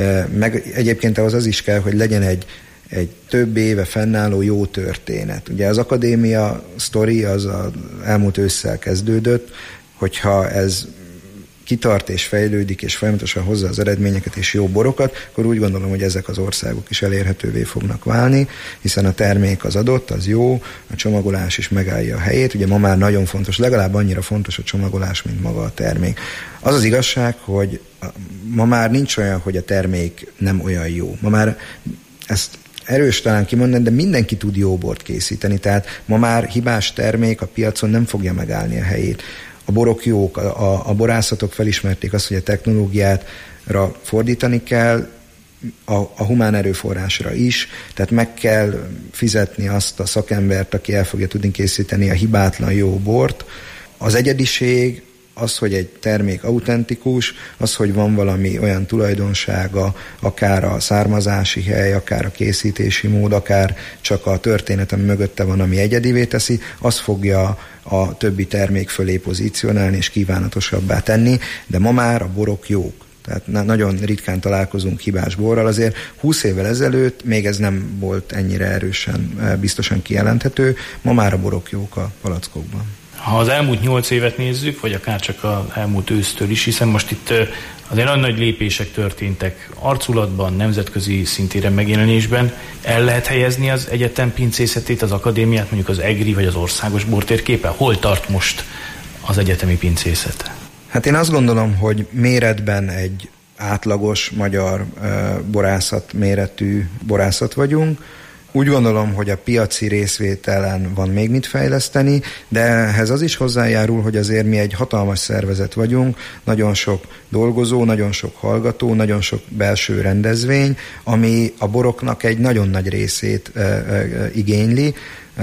meg egyébként ahhoz az is kell, hogy legyen egy egy több éve fennálló jó történet. Ugye az akadémia sztori az az elmúlt ősszel kezdődött, hogyha ez kitart és fejlődik, és folyamatosan hozza az eredményeket és jó borokat, akkor úgy gondolom, hogy ezek az országok is elérhetővé fognak válni, hiszen a termék az adott, az jó, a csomagolás is megállja a helyét. Ugye ma már nagyon fontos, legalább annyira fontos a csomagolás, mint maga a termék. Az az igazság, hogy ma már nincs olyan, hogy a termék nem olyan jó. Ma már ezt erős talán kimondani, de mindenki tud jó bort készíteni, tehát ma már hibás termék a piacon nem fogja megállni a helyét. A borok jók, a, a, a borászatok felismerték azt, hogy a technológiára fordítani kell, a, a humán erőforrásra is, tehát meg kell fizetni azt a szakembert, aki el fogja tudni készíteni a hibátlan jó bort. Az egyediség, az, hogy egy termék autentikus, az, hogy van valami olyan tulajdonsága, akár a származási hely, akár a készítési mód, akár csak a történet, ami mögötte van, ami egyedivé teszi, az fogja a többi termék fölé pozícionálni és kívánatosabbá tenni, de ma már a borok jók. Tehát nagyon ritkán találkozunk hibás borral, azért húsz évvel ezelőtt még ez nem volt ennyire erősen, biztosan kijelenthető, ma már a borok jók a palackokban. Ha az elmúlt nyolc évet nézzük, vagy akár csak az elmúlt ősztől is, hiszen most itt azért nagyon nagy lépések történtek arculatban, nemzetközi szintéren megjelenésben. El lehet helyezni az egyetem pincészetét, az akadémiát, mondjuk az egri vagy az országos bortérképen? Hol tart most az egyetemi pincészet? Hát én azt gondolom, hogy méretben egy átlagos magyar borászat méretű borászat vagyunk. Úgy gondolom, hogy a piaci részvételen van még mit fejleszteni, de ehhez az is hozzájárul, hogy azért mi egy hatalmas szervezet vagyunk, nagyon sok dolgozó, nagyon sok hallgató, nagyon sok belső rendezvény, ami a boroknak egy nagyon nagy részét e, e, igényli,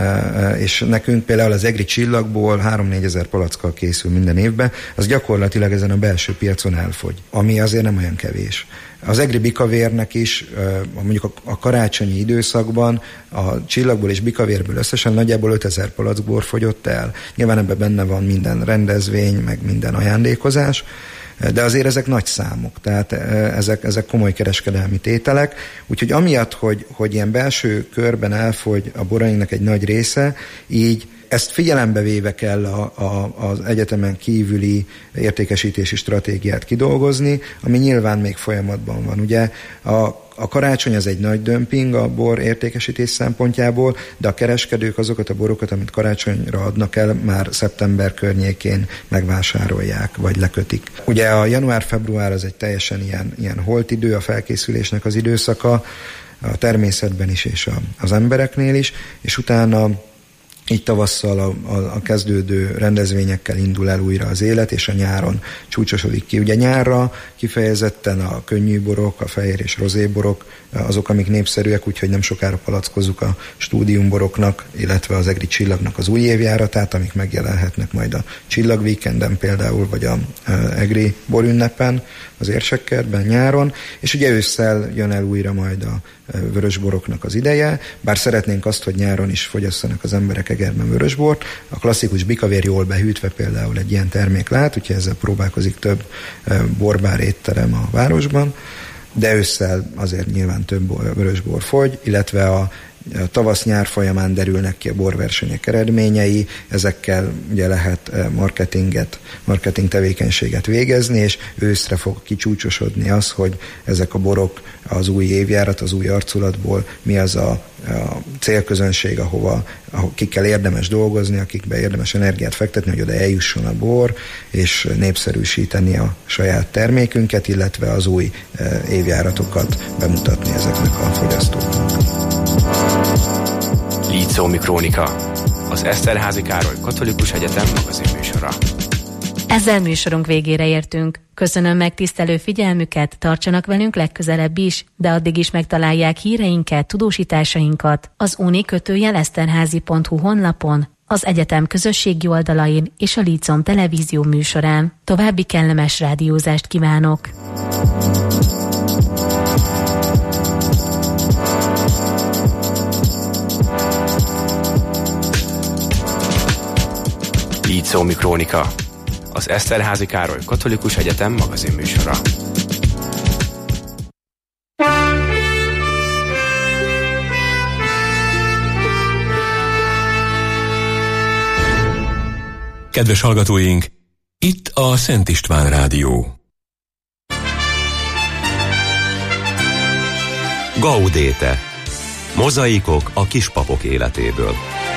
és nekünk például az egri csillagból három-négyezer palackkal készül minden évben, az gyakorlatilag ezen a belső piacon elfogy, ami azért nem olyan kevés. Az egri bikavérnek is, mondjuk a karácsonyi időszakban a csillagból és bikavérből összesen nagyjából ötezer palackbor fogyott el. Nyilván ebben benne van minden rendezvény, meg minden ajándékozás, de azért ezek nagy számok, tehát ezek, ezek komoly kereskedelmi tételek, úgyhogy amiatt, hogy, hogy ilyen belső körben elfogy a borainknak egy nagy része, így ezt figyelembe véve kell a, a, az egyetemen kívüli értékesítési stratégiát kidolgozni, ami nyilván még folyamatban van. Ugye a A karácsony az egy nagy dömping a bor értékesítés szempontjából, de a kereskedők azokat a borokat, amit karácsonyra adnak el, már szeptember környékén megvásárolják, vagy lekötik. Ugye a január-február az egy teljesen ilyen, ilyen holtidő, a felkészülésnek az időszaka, a természetben is és a, az embereknél is, és utána így tavasszal a, a, a kezdődő rendezvényekkel indul el újra az élet, és a nyáron csúcsosodik ki. Ugye nyárra kifejezetten a könnyű borok, a fehér és rozéborok, azok, amik népszerűek, úgyhogy nem sokára palackozunk a stúdiumboroknak, illetve az egri csillagnak az új évjáratát, amik megjelenhetnek majd a csillagvíkenden például, vagy a egri borünnepen, az Érsekkertben nyáron, és ugye ősszel jön el újra majd a vörösboroknak az ideje, bár szeretnénk azt, hogy nyáron is fogyasszanak az emberek Egerben vörösbort. A klasszikus bikavér jól behűtve például egy ilyen termék lehet, úgyhogy ezzel próbálkozik több borbár étterem a városban, de ősszel azért nyilván több vörösbor fogy, illetve a tavasz-nyár folyamán derülnek ki a borversenyek eredményei, ezekkel ugye lehet marketinget, marketing tevékenységet végezni, és őszre fog kicsúcsosodni az, hogy ezek a borok az új évjárat, az új arculatból mi az a, a célközönség, ahova, akikkel érdemes dolgozni, akikbe érdemes energiát fektetni, hogy oda eljusson a bor, és népszerűsíteni a saját termékünket, illetve az új évjáratokat bemutatni ezeknek a fogyasztóknak. Líceumi Krónika, az Eszterházy Károly Katolikus Egyetem magazinműsora. Ezzel műsorunk végére értünk. Köszönöm megtisztelő figyelmüket, tartsanak velünk legközelebb is, de addig is megtalálják híreinket, tudósításainkat az uni kötőjel eszterházy pont hu honlapon, az egyetem közösségi oldalain és a Líceum televízió műsorán. További kellemes rádiózást kívánok! Líceumi Krónika, az Eszterházy Károly Katolikus Egyetem magazinműsora. Kedves hallgatóink, itt a Szent István Rádió. Gaudéte. Mozaikok a kispapok életéből.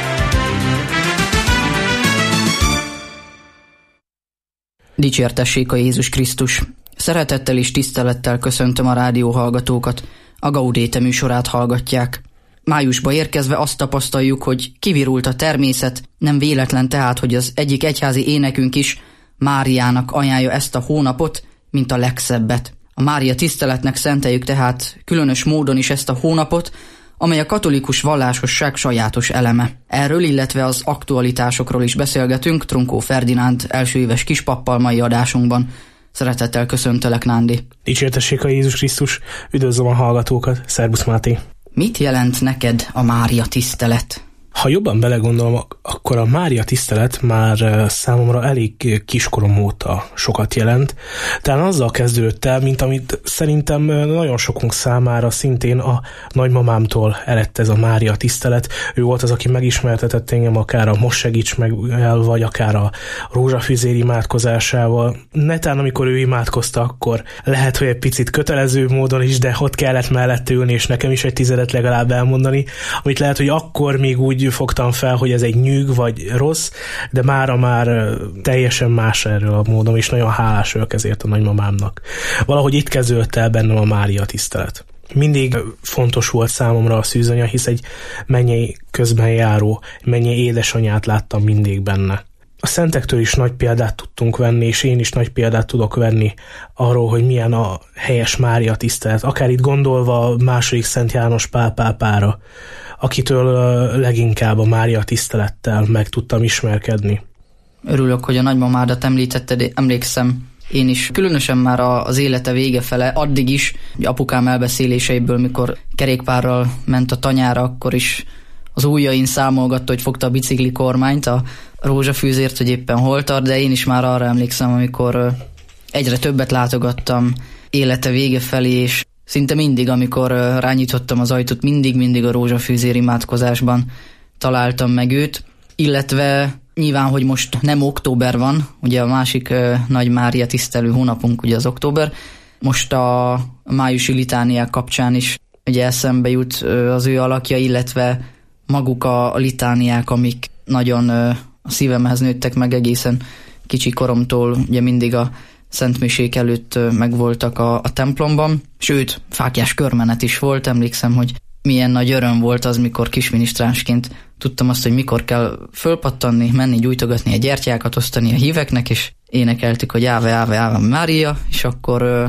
Dicsértessék a Jézus Krisztus! Szeretettel és tisztelettel köszöntöm a rádió hallgatókat. A Gaudéte műsorát hallgatják. Májusba érkezve azt tapasztaljuk, hogy kivirult a természet, nem véletlen tehát, hogy az egyik egyházi énekünk is Máriának ajánlja ezt a hónapot, mint a legszebbet. A Mária tiszteletnek szenteljük tehát különös módon is ezt a hónapot, amely a katolikus vallásosság sajátos eleme. Erről, illetve az aktualitásokról is beszélgetünk Trunkó Ferdinánd első éves kispappal mai adásunkban. Szeretettel köszöntelek, Nándi. Dicsértessék a Jézus Krisztus, üdvözlöm a hallgatókat, szervusz Máté. Mit jelent neked a Mária tisztelet? Ha jobban belegondolom, akkor a Mária tisztelet már számomra elég kiskorom óta sokat jelent. Talán azzal kezdődött el, mint amit szerintem nagyon sokunk számára szintén a nagymamámtól eredt ez a Mária tisztelet. Ő volt az, aki megismertetett engem akár a Most segíts meg el, vagy akár a rózsafüzér imádkozásával. Netán, amikor ő imádkozta, akkor lehet, hogy egy picit kötelező módon is, de ott kellett mellett ülni, és nekem is egy tizedet legalább elmondani, amit lehet, hogy akkor még úgy fogtam fel, hogy ez egy nyűg vagy rossz, de mára már teljesen más erről a módon, és nagyon hálás vagyok ezért a nagymamámnak. Valahogy itt kezdődött el bennem a Mária tisztelet. Mindig fontos volt számomra a szűzanya, hisz egy mennyei közben járó, mennyei édesanyát láttam mindig benne. A szentektől is nagy példát tudtunk venni, és én is nagy példát tudok venni arról, hogy milyen a helyes Mária tisztelet. Akár itt gondolva a második Szent János Pál pápára, akitől leginkább a Mária tisztelettel meg tudtam ismerkedni. Örülök, hogy a nagymamádat említetted, emlékszem én is. Különösen már az élete vége fele, addig is, apukám elbeszéléseiből, mikor kerékpárral ment a tanyára, akkor is az ujjain számolgatta, hogy fogta a bicikli kormányt, a rózsafűzért, hogy éppen hol tart, de én is már arra emlékszem, amikor egyre többet látogattam élete vége felé, és szinte mindig, amikor rányítottam az ajtót, mindig-mindig a rózsafűzér imádkozásban találtam meg őt, illetve nyilván, hogy most nem október van, ugye a másik uh, nagy Mária tisztelő hónapunk ugye az október, most a májusi litániák kapcsán is ugye eszembe jut uh, az ő alakja, illetve maguk a, a litániák, amik nagyon uh, a szívemhez nőttek meg egészen kicsi koromtól, ugye mindig a szentmisék előtt uh, megvoltak a, a templomban, sőt, fáklyás körmenet is volt, emlékszem, hogy milyen nagy öröm volt az, mikor kisminisztránsként tudtam azt, hogy mikor kell fölpattanni, menni, gyújtogatni a gyertyákat, osztani a híveknek, és énekeltük, hogy Áve, Áve, Áve Mária, és akkor ö,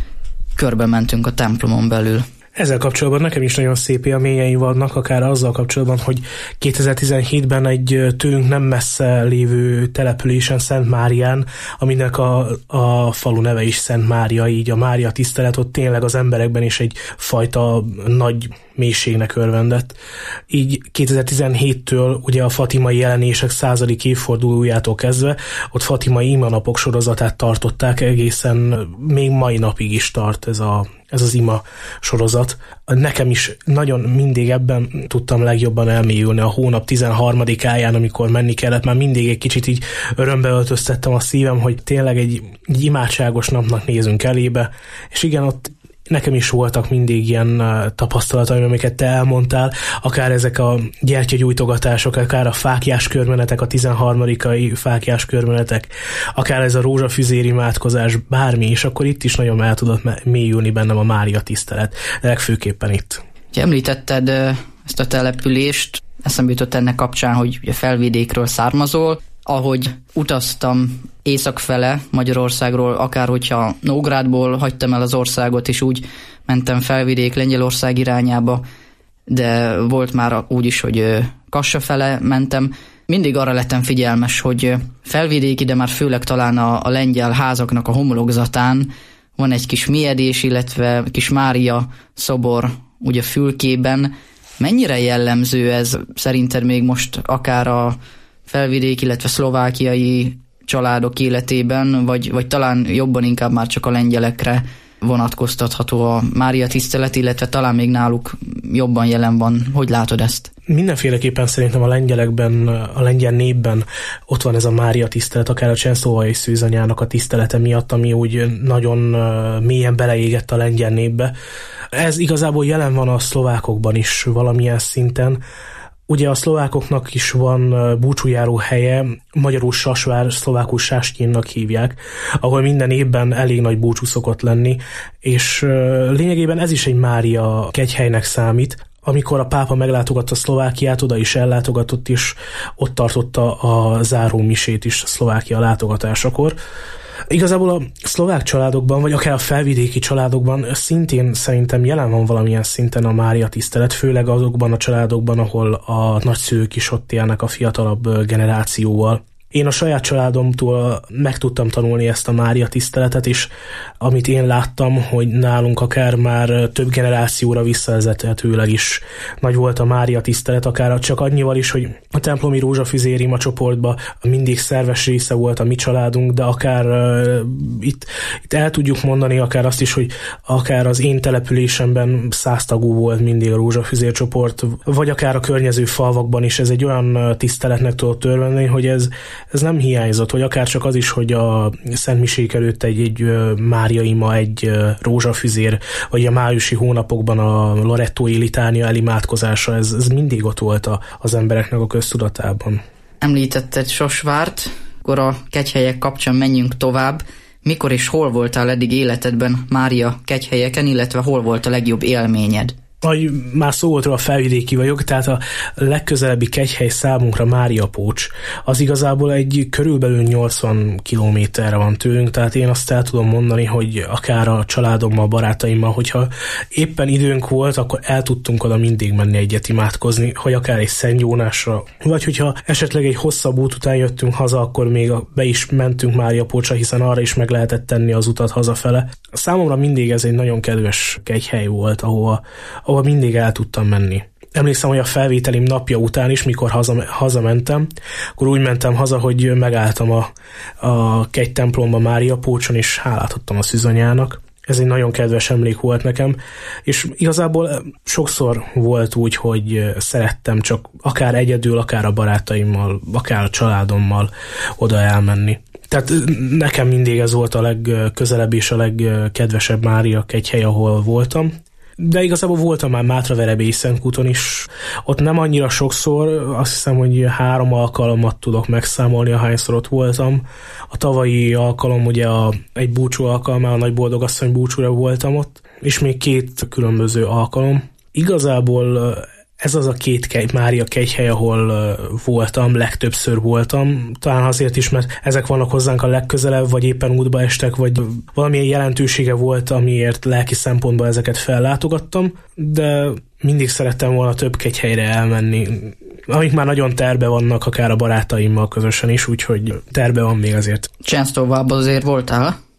körbe mentünk a templomon belül. Ezzel kapcsolatban nekem is nagyon szép élményeim vannak, akár azzal kapcsolatban, hogy kétezer-tizenhétben egy tőlünk nem messze lévő településen, Szent Márián, aminek a, a falu neve is Szent Mária, így a Mária tisztelet ott tényleg az emberekben is egy fajta nagy mélységnek örvendett. Így kétezer-tizenhéttől ugye a fatimai jelenések századik évfordulójától kezdve ott fatimai imanapok sorozatát tartották, egészen még mai napig is tart ez a ez az ima sorozat. Nekem is nagyon mindig ebben tudtam legjobban elmélyülni a hónap tizenharmadikáján, amikor menni kellett, már mindig egy kicsit így örömbe öltöztettem a szívem, hogy tényleg egy, egy imádságos napnak nézünk elébe, és igen, ott nekem is voltak mindig ilyen tapasztalataim, amiket te elmondtál, akár ezek a gyertyagyújtogatások, akár a fáklyás körmenetek, a tizenharmadikai fáklyás körmenetek, akár ez a rózsafüzér imádkozás, bármi, és akkor itt is nagyon el tudott mélyülni bennem a Mária tisztelet, legfőképpen itt. Említetted ezt a települést, eszembe jutott ennek kapcsán, hogy ugye Felvidékről származol, ahogy utaztam északfele Magyarországról, akár hogyha Nógrádból hagytam el az országot, és úgy mentem Felvidék, Lengyelország irányába, de volt már úgy is, hogy Kassa fele mentem. Mindig arra lettem figyelmes, hogy Felvidék, de már főleg talán a, a lengyel házaknak a homlokzatán van egy kis mélyedés, illetve kis Mária szobor ugye fülkében. Mennyire jellemző ez szerinted még most akár a felvidék, illetve szlovákiai családok életében, vagy, vagy talán jobban inkább már csak a lengyelekre vonatkoztatható a Mária tisztelet, illetve talán még náluk jobban jelen van. Hogy látod ezt? Mindenféleképpen szerintem a lengyelekben, a lengyel népben ott van ez a Mária tisztelet, akár a Csenszlovai szűzanyának a tisztelete miatt, ami úgy nagyon mélyen beleégett a lengyel népbe. Ez igazából jelen van a szlovákokban is valamilyen szinten. Ugye a szlovákoknak is van búcsújáró helye, magyarul Sasvár, szlovákul Sástnyinnak hívják, ahol minden évben elég nagy búcsú szokott lenni, és lényegében ez is egy Mária kegyhelynek számít. Amikor a pápa meglátogatta Szlovákiát, oda is ellátogatott, és ott tartotta a záró misét is Szlovákia látogatásakor. Igazából a szlovák családokban, vagy akár a felvidéki családokban szintén szerintem jelen van valamilyen szinten a Mária tisztelet, főleg azokban a családokban, ahol a nagyszülők is ott élnek a fiatalabb generációval. Én a saját családomtól meg tudtam tanulni ezt a Mária tiszteletet, és amit én láttam, hogy nálunk akár már több generációra visszavezethetőleg is nagy volt a Mária tisztelet, akár csak annyival is, hogy a templomi rózsafüzér ima csoportban mindig szerves része volt a mi családunk, de akár uh, itt, itt el tudjuk mondani akár azt is, hogy akár az én településemben száz tagú volt mindig a rózsafüzér csoport, vagy akár a környező falvakban is ez egy olyan tiszteletnek tudott törvényni, hogy ez Ez nem hiányzott, vagy akár csak az is, hogy a Szent Misék előtt egy, egy Mária ima, egy rózsafüzér, vagy a májusi hónapokban a lorettói litánia elimádkozása, ez, ez mindig ott volt a, az embereknek a köztudatában. Említetted Sasvárt, akkor a kegyhelyek kapcsán menjünk tovább. Mikor és hol voltál eddig életedben Mária kegyhelyeken, illetve hol volt a legjobb élményed? Ahogy már szó volt róla, felvidéki vagyok, tehát a legközelebbi kegyhely számunkra Mária Pócs. Az igazából egy körülbelül nyolcvan kilométerre van tőlünk, tehát én azt el tudom mondani, hogy akár a családommal, barátaimmal, hogyha éppen időnk volt, akkor el tudtunk oda mindig menni egyet imádkozni, hogy akár egy Szent Jónásra, vagy hogyha esetleg egy hosszabb út után jöttünk haza, akkor még be is mentünk Mária Pócsra, hiszen arra is meg lehetett tenni az utat hazafele. Számomra mindig ez egy nagyon kedves kegyhely volt, ahova ahol mindig el tudtam menni. Emlékszem, hogy a felvételim napja után is, mikor haza, hazamentem, akkor úgy mentem haza, hogy megálltam a, a kegy templomba Mária Pócson, és hálát adtam a szűzanyának. Ez egy nagyon kedves emlék volt nekem, és igazából sokszor volt úgy, hogy szerettem csak akár egyedül, akár a barátaimmal, akár a családommal oda elmenni. Tehát nekem mindig ez volt a legközelebb és a legkedvesebb Mária kegyhely, ahol voltam. De igazából voltam már Mátraverebélyi Szentkúton is. Ott nem annyira sokszor, azt hiszem, hogy három alkalommal tudok megszámolni, ahányszor ott voltam. A tavalyi alkalom ugye a, egy búcsú alkalommal, a Nagyboldogasszony búcsúra voltam ott, és még két különböző alkalom. Igazából ez az a két kegy, Mária kegyhely, ahol uh, voltam, legtöbbször voltam. Talán azért is, mert ezek vannak hozzánk a legközelebb, vagy éppen útba estek, vagy valamilyen jelentősége volt, amiért lelki szempontból ezeket fellátogattam, de mindig szerettem volna több kegyhelyre elmenni, amik már nagyon terve vannak, akár a barátaimmal közösen is, úgyhogy terve van még azért. Csenszlovában azért voltál?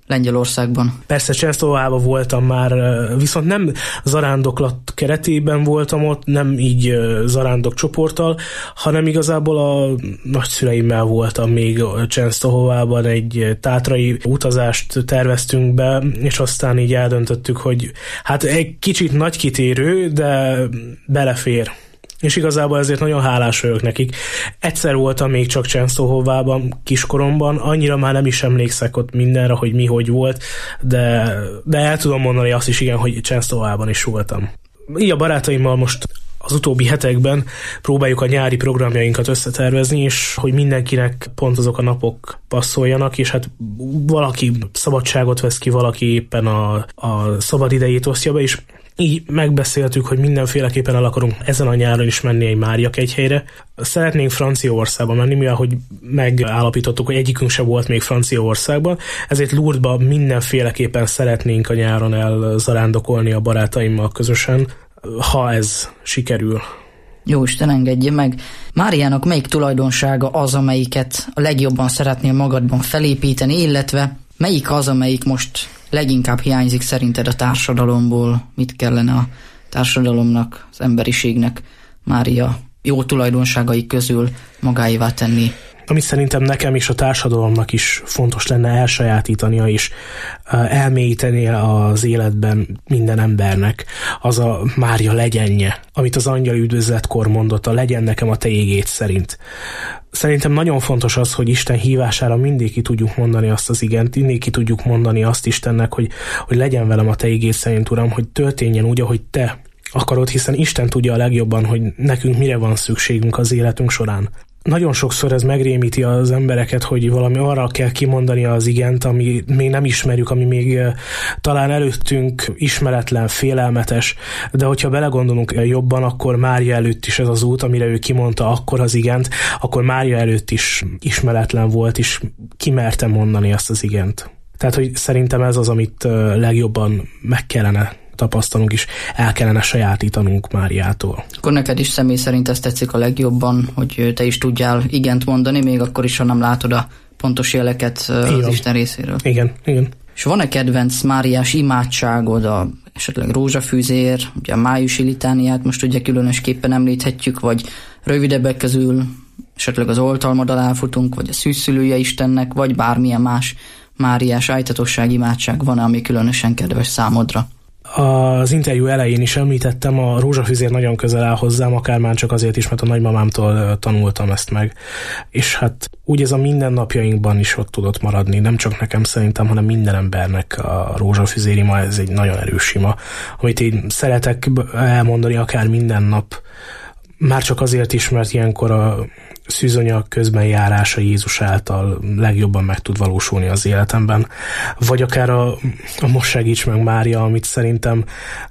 Lengyelországban. Persze Csensztohovában voltam már, viszont nem zarándoklat keretében voltam ott, nem így zarándok csoporttal, hanem igazából a nagyszüleimmel voltam még Csensztohovában, egy tátrai utazást terveztünk be, és aztán így eldöntöttük, hogy hát egy kicsit nagy kitérő, de belefér. És igazából ezért nagyon hálás vagyok nekik. Egyszer voltam még csak Csensztohovában kiskoromban, annyira már nem is emlékszek ott mindenre, hogy mi hogy volt, de, de el tudom mondani azt is, igen, hogy Csensztohovában is voltam. Így a barátaimmal most az utóbbi hetekben próbáljuk a nyári programjainkat összetervezni, és hogy mindenkinek pont azok a napok passzoljanak, és hát valaki szabadságot vesz ki, valaki éppen a, a szabad idejét osztja be, és így megbeszéltük, hogy mindenféleképpen el akarunk ezen a nyáron is menni egy Máriakegyhelyre. Szeretnénk Franciaországba menni, mivel hogy megállapítottuk, hogy egyikünk se volt még Franciaországban, ezért Lourdesba mindenféleképpen szeretnénk a nyáron elzarándokolni a barátaimmal közösen, ha ez sikerül. Jó Isten, engedje meg. Máriának melyik tulajdonsága az, amelyiket a legjobban szeretnél magadban felépíteni, illetve melyik az, amelyik most leginkább hiányzik szerinted a társadalomból? Mit kellene a társadalomnak, az emberiségnek Mária jó tulajdonságai közül magáévá tenni? Ami szerintem nekem és a társadalomnak is fontos lenne elsajátítania és elmélyíteni az életben minden embernek, az a Mária legyenje, amit az angyali üdvözletkor mondott, a legyen nekem a te égéd szerint. Szerintem nagyon fontos az, hogy Isten hívására mindig ki tudjuk mondani azt az igent, mindig ki tudjuk mondani azt Istennek, hogy, hogy legyen velem a te égéd szerint, Uram, hogy történjen úgy, ahogy te akarod, hiszen Isten tudja a legjobban, hogy nekünk mire van szükségünk az életünk során. Nagyon sokszor ez megrémíti az embereket, hogy valami arra kell kimondani az igent, ami még nem ismerjük, ami még talán előttünk ismeretlen, félelmetes, de hogyha belegondolunk jobban, akkor Mária előtt is ez az út, amire ő kimondta akkor az igent, akkor Mária előtt is ismeretlen volt, és kimerte mondani azt az igent. Tehát, hogy szerintem ez az, amit legjobban meg kellene tapasztalunk is, el kellene sajátítanunk Máriától. Akkor neked is személy szerint ezt tetszik a legjobban, hogy te is tudjál igent mondani, még akkor is, ha nem látod a pontos jeleket az igen. Isten részéről. Igen, igen. És van-e kedvenc máriás imádságod, a, esetleg rózsafűzér, ugye a májusi litániát most ugye különösképpen említhetjük, vagy rövidebbek közül esetleg az oltalmad alá futunk, vagy a szűzszülője Istennek, vagy bármilyen más máriás ájtatosság, imádság van-e, ami különösen kedves számodra? Az interjú elején is említettem, a rózsafűzér nagyon közel áll hozzám, akár már csak azért is, mert a nagymamámtól tanultam ezt meg. És hát úgy ez a mindennapjainkban is ott tudott maradni, nem csak nekem szerintem, hanem minden embernek a rózsafűzér ima, ez egy nagyon erős ima, amit én szeretek elmondani akár minden nap, már csak azért is, mert ilyenkor a szűzanya közben járása Jézus által legjobban meg tud valósulni az életemben. Vagy akár a, a Most segíts meg Mária, amit szerintem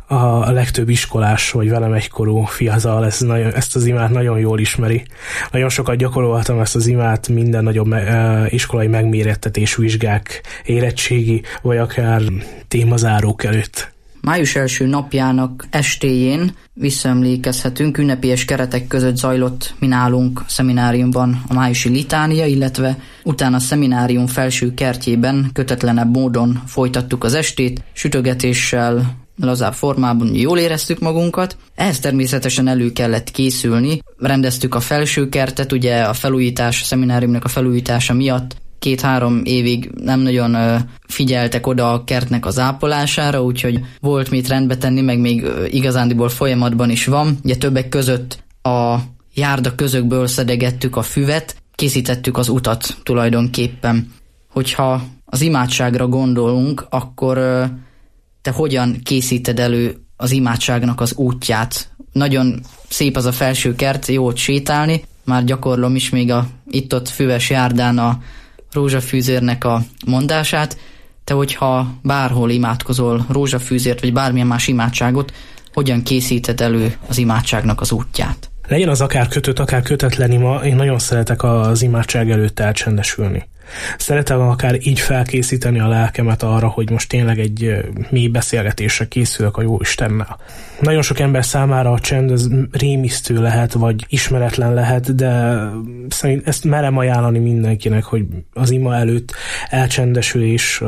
a legtöbb iskolás, vagy velem egykorú fiatal ezt, nagyon, ezt az imát nagyon jól ismeri. Nagyon sokat gyakoroltam ezt az imát minden nagyobb me, iskolai megmérettetés, vizsgák, érettségi, vagy akár témazárók előtt. Május első napjának estéjén visszaemlékezhetünk, ünnepélyes keretek között zajlott mi nálunk szemináriumban a májusi litánia, illetve utána a szeminárium felső kertjében kötetlenebb módon folytattuk az estét, sütögetéssel, lazább formában jól éreztük magunkat. Ehhez természetesen elő kellett készülni, rendeztük a felső kertet, ugye a felújítás, a szemináriumnak a felújítása miatt két-három évig nem nagyon ö, figyeltek oda a kertnek az ápolására, úgyhogy volt mit rendbe tenni, meg még ö, igazándiból folyamatban is van. Ugye többek között a járda közökből szedegettük a füvet, készítettük az utat tulajdonképpen. Hogyha az imádságra gondolunk, akkor ö, te hogyan készíted elő az imádságnak az útját? Nagyon szép az a felső kert, jó ott sétálni, már gyakorlom is még a itt-ott füves járdán a rózsafűzérnek a mondását. Te, hogyha bárhol imádkozol rózsafűzért, vagy bármilyen más imádságot, hogyan készíted elő az imádságnak az útját? Legyen az akár kötött, akár kötetlen ima, én nagyon szeretek az imádság előtt elcsendesülni. Szeretem akár így felkészíteni a lelkemet arra, hogy most tényleg egy mély beszélgetésre készülök a Jóistennel. Nagyon sok ember számára a csend ez rémisztő lehet, vagy ismeretlen lehet, de szerint ezt merem ajánlani mindenkinek, hogy az ima előtt elcsendesülés az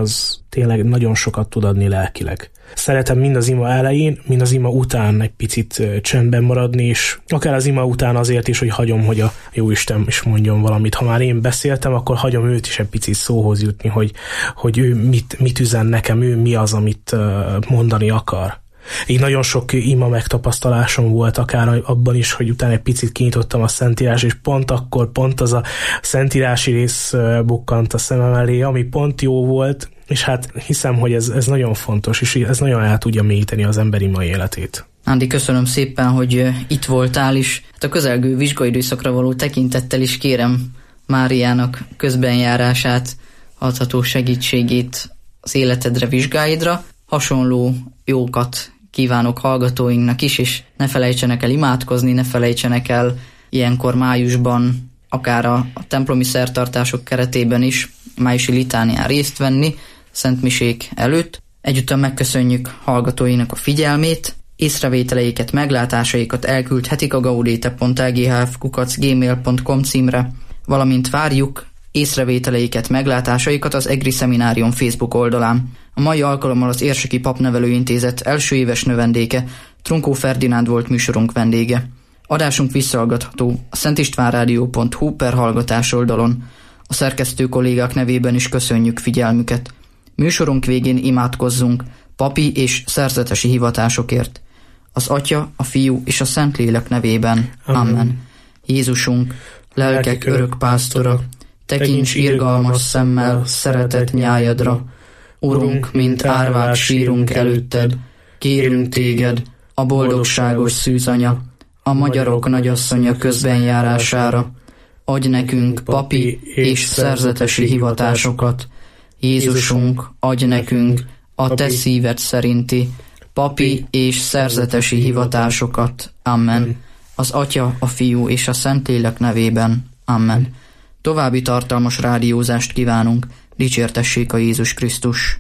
tényleg nagyon sokat tud adni lelkileg. Szeretem mind az ima elején, mind az ima után egy picit csendben maradni, és akár az ima után azért is, hogy hagyom, hogy a Jóisten is mondjon valamit. Ha már én beszéltem, akkor hagyom őt is egy picit szóhoz jutni, hogy, hogy ő mit, mit üzen nekem, ő mi az, amit mondani akar. Így nagyon sok ima megtapasztalásom volt, akár abban is, hogy utána egy picit kinyitottam a Szentírás, és pont akkor, pont az a szentírási rész bukkant a szemem elé, ami pont jó volt, és hát hiszem, hogy ez, ez nagyon fontos, és ez nagyon el tudja mélyíteni az ember ima életét. Ándi, köszönöm szépen, hogy itt voltál is. Hát a közelgő vizsgaidőszakra való tekintettel is kérem Máriának közbenjárását, adható segítségét az életedre, vizsgáidra. Hasonló jókat kívánok hallgatóinknak is, és ne felejtsenek el imádkozni, ne felejtsenek el ilyenkor májusban, akár a, a templomi szertartások keretében is májusi litánián részt venni, szentmisék előtt. Egyúttal megköszönjük hallgatóinak a figyelmét, észrevételeiket, meglátásaikat elküldhetik a gaudete pont e g h f kukac gmail pont com címre, valamint várjuk észrevételeiket, meglátásaikat az EGRI Szeminárium Facebook oldalán. A mai alkalommal az Érseki Papnevelőintézet első éves növendéke, Trunkó Ferdinánd volt műsorunk vendége. Adásunk visszahallgatható a szentistvánrádió pont hu per hallgatás oldalon. A szerkesztő kollégák nevében is köszönjük figyelmüket. Műsorunk végén imádkozzunk papi és szerzetesi hivatásokért. Az Atya, a Fiú és a Szentlélek nevében. Amen. Amen. Jézusunk, lelkek örök pásztora, tekints irgalmas szemmel szeretett nyájadra. Urunk, mint árvát sírunk előtted, kérünk téged, a boldogságos szűzanya, a magyarok nagyasszonya közbenjárására. Adj nekünk papi és szerzetesi hivatásokat. Jézusunk, adj nekünk a te szíved szerinti papi és szerzetesi hivatásokat. Amen. Az Atya, a Fiú és a Szentlélek nevében. Amen. További tartalmas rádiózást kívánunk. Dicsértessék a Jézus Krisztus.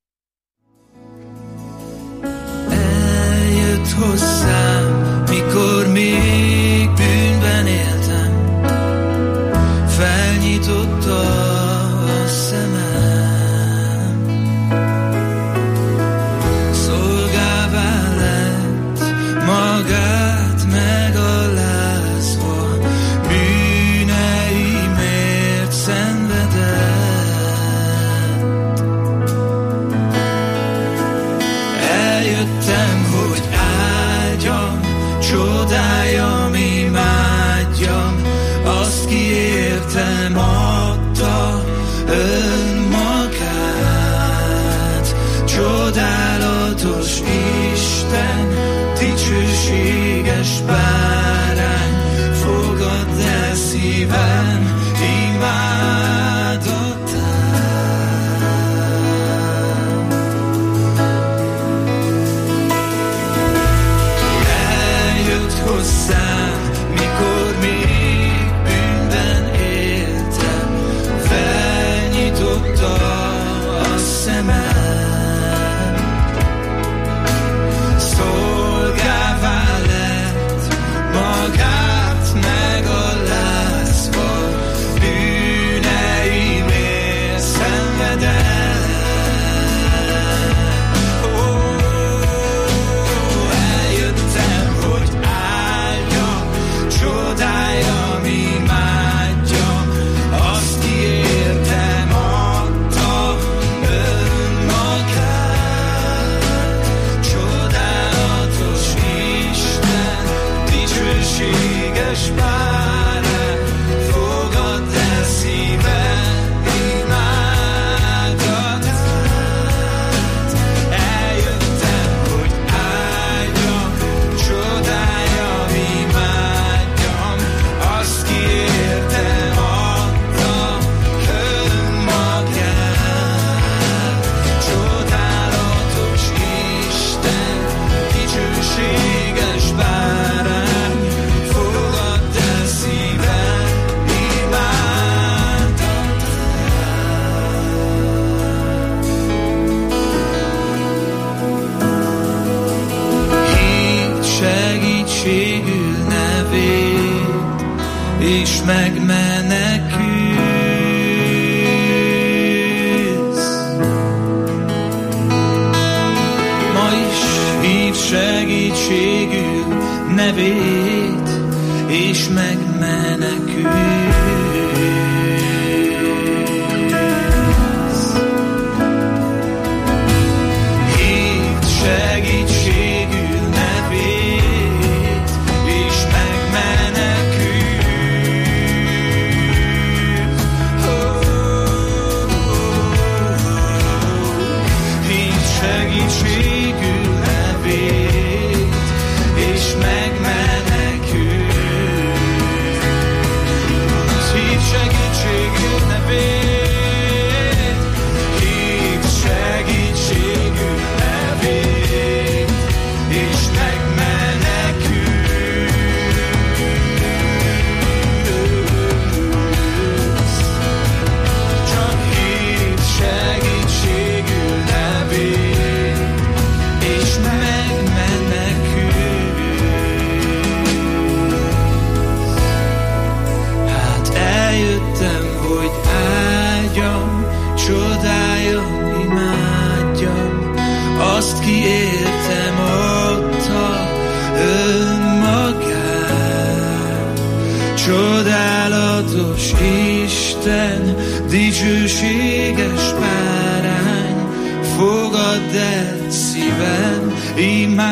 Eljött hozzám, mikor még bűnben éltem, felnyitotta a szemem, szolgává lett, magát megalázva, bűneimért szenvedett. Eljöttem, hogy áldjam, csodáljam, imádjam, azt ki értem adta önmagát. Csodálatos Isten, dicsőséges bárány, fogadd el szívem imádatát. Eljött hozzám, mikor még bűnben éltem, felnyitotta a szemem, szolgává lett, magát megalázva, bűneimért szenvedett. Ó, eljöttem, hogy áldjam, csodáljam, imádjam, azt ki értem adta önmagát. Csodálatos Isten, dicsőséges bárány, fogadd el szívem imádatát. Eljöttem, hogy áldjam, csodáljam, imádjam, azt ki értem adta önmagát. Csodálatos Isten, dicsőséges bárány, fogadd el szívem imádatát. Hívd segítségül nevét, és megmenekülsz. nevét, és megmenekülsz. Hívd segítségül nevét, és megmenekülsz. Hívd segítségül nevét, és megmenekülsz. Hívd segítségül nevét, hívd segítségül nevét, és megmenekülsz. Csak hívd segítségül nevét, és megmenekülsz. Hát eljöttem, hogy áldjam, csodáljam, imádjam azt, ki értem adta önmagát. Csodálatos Isten, dicsőséges bárány, fogadd el szívem, imád.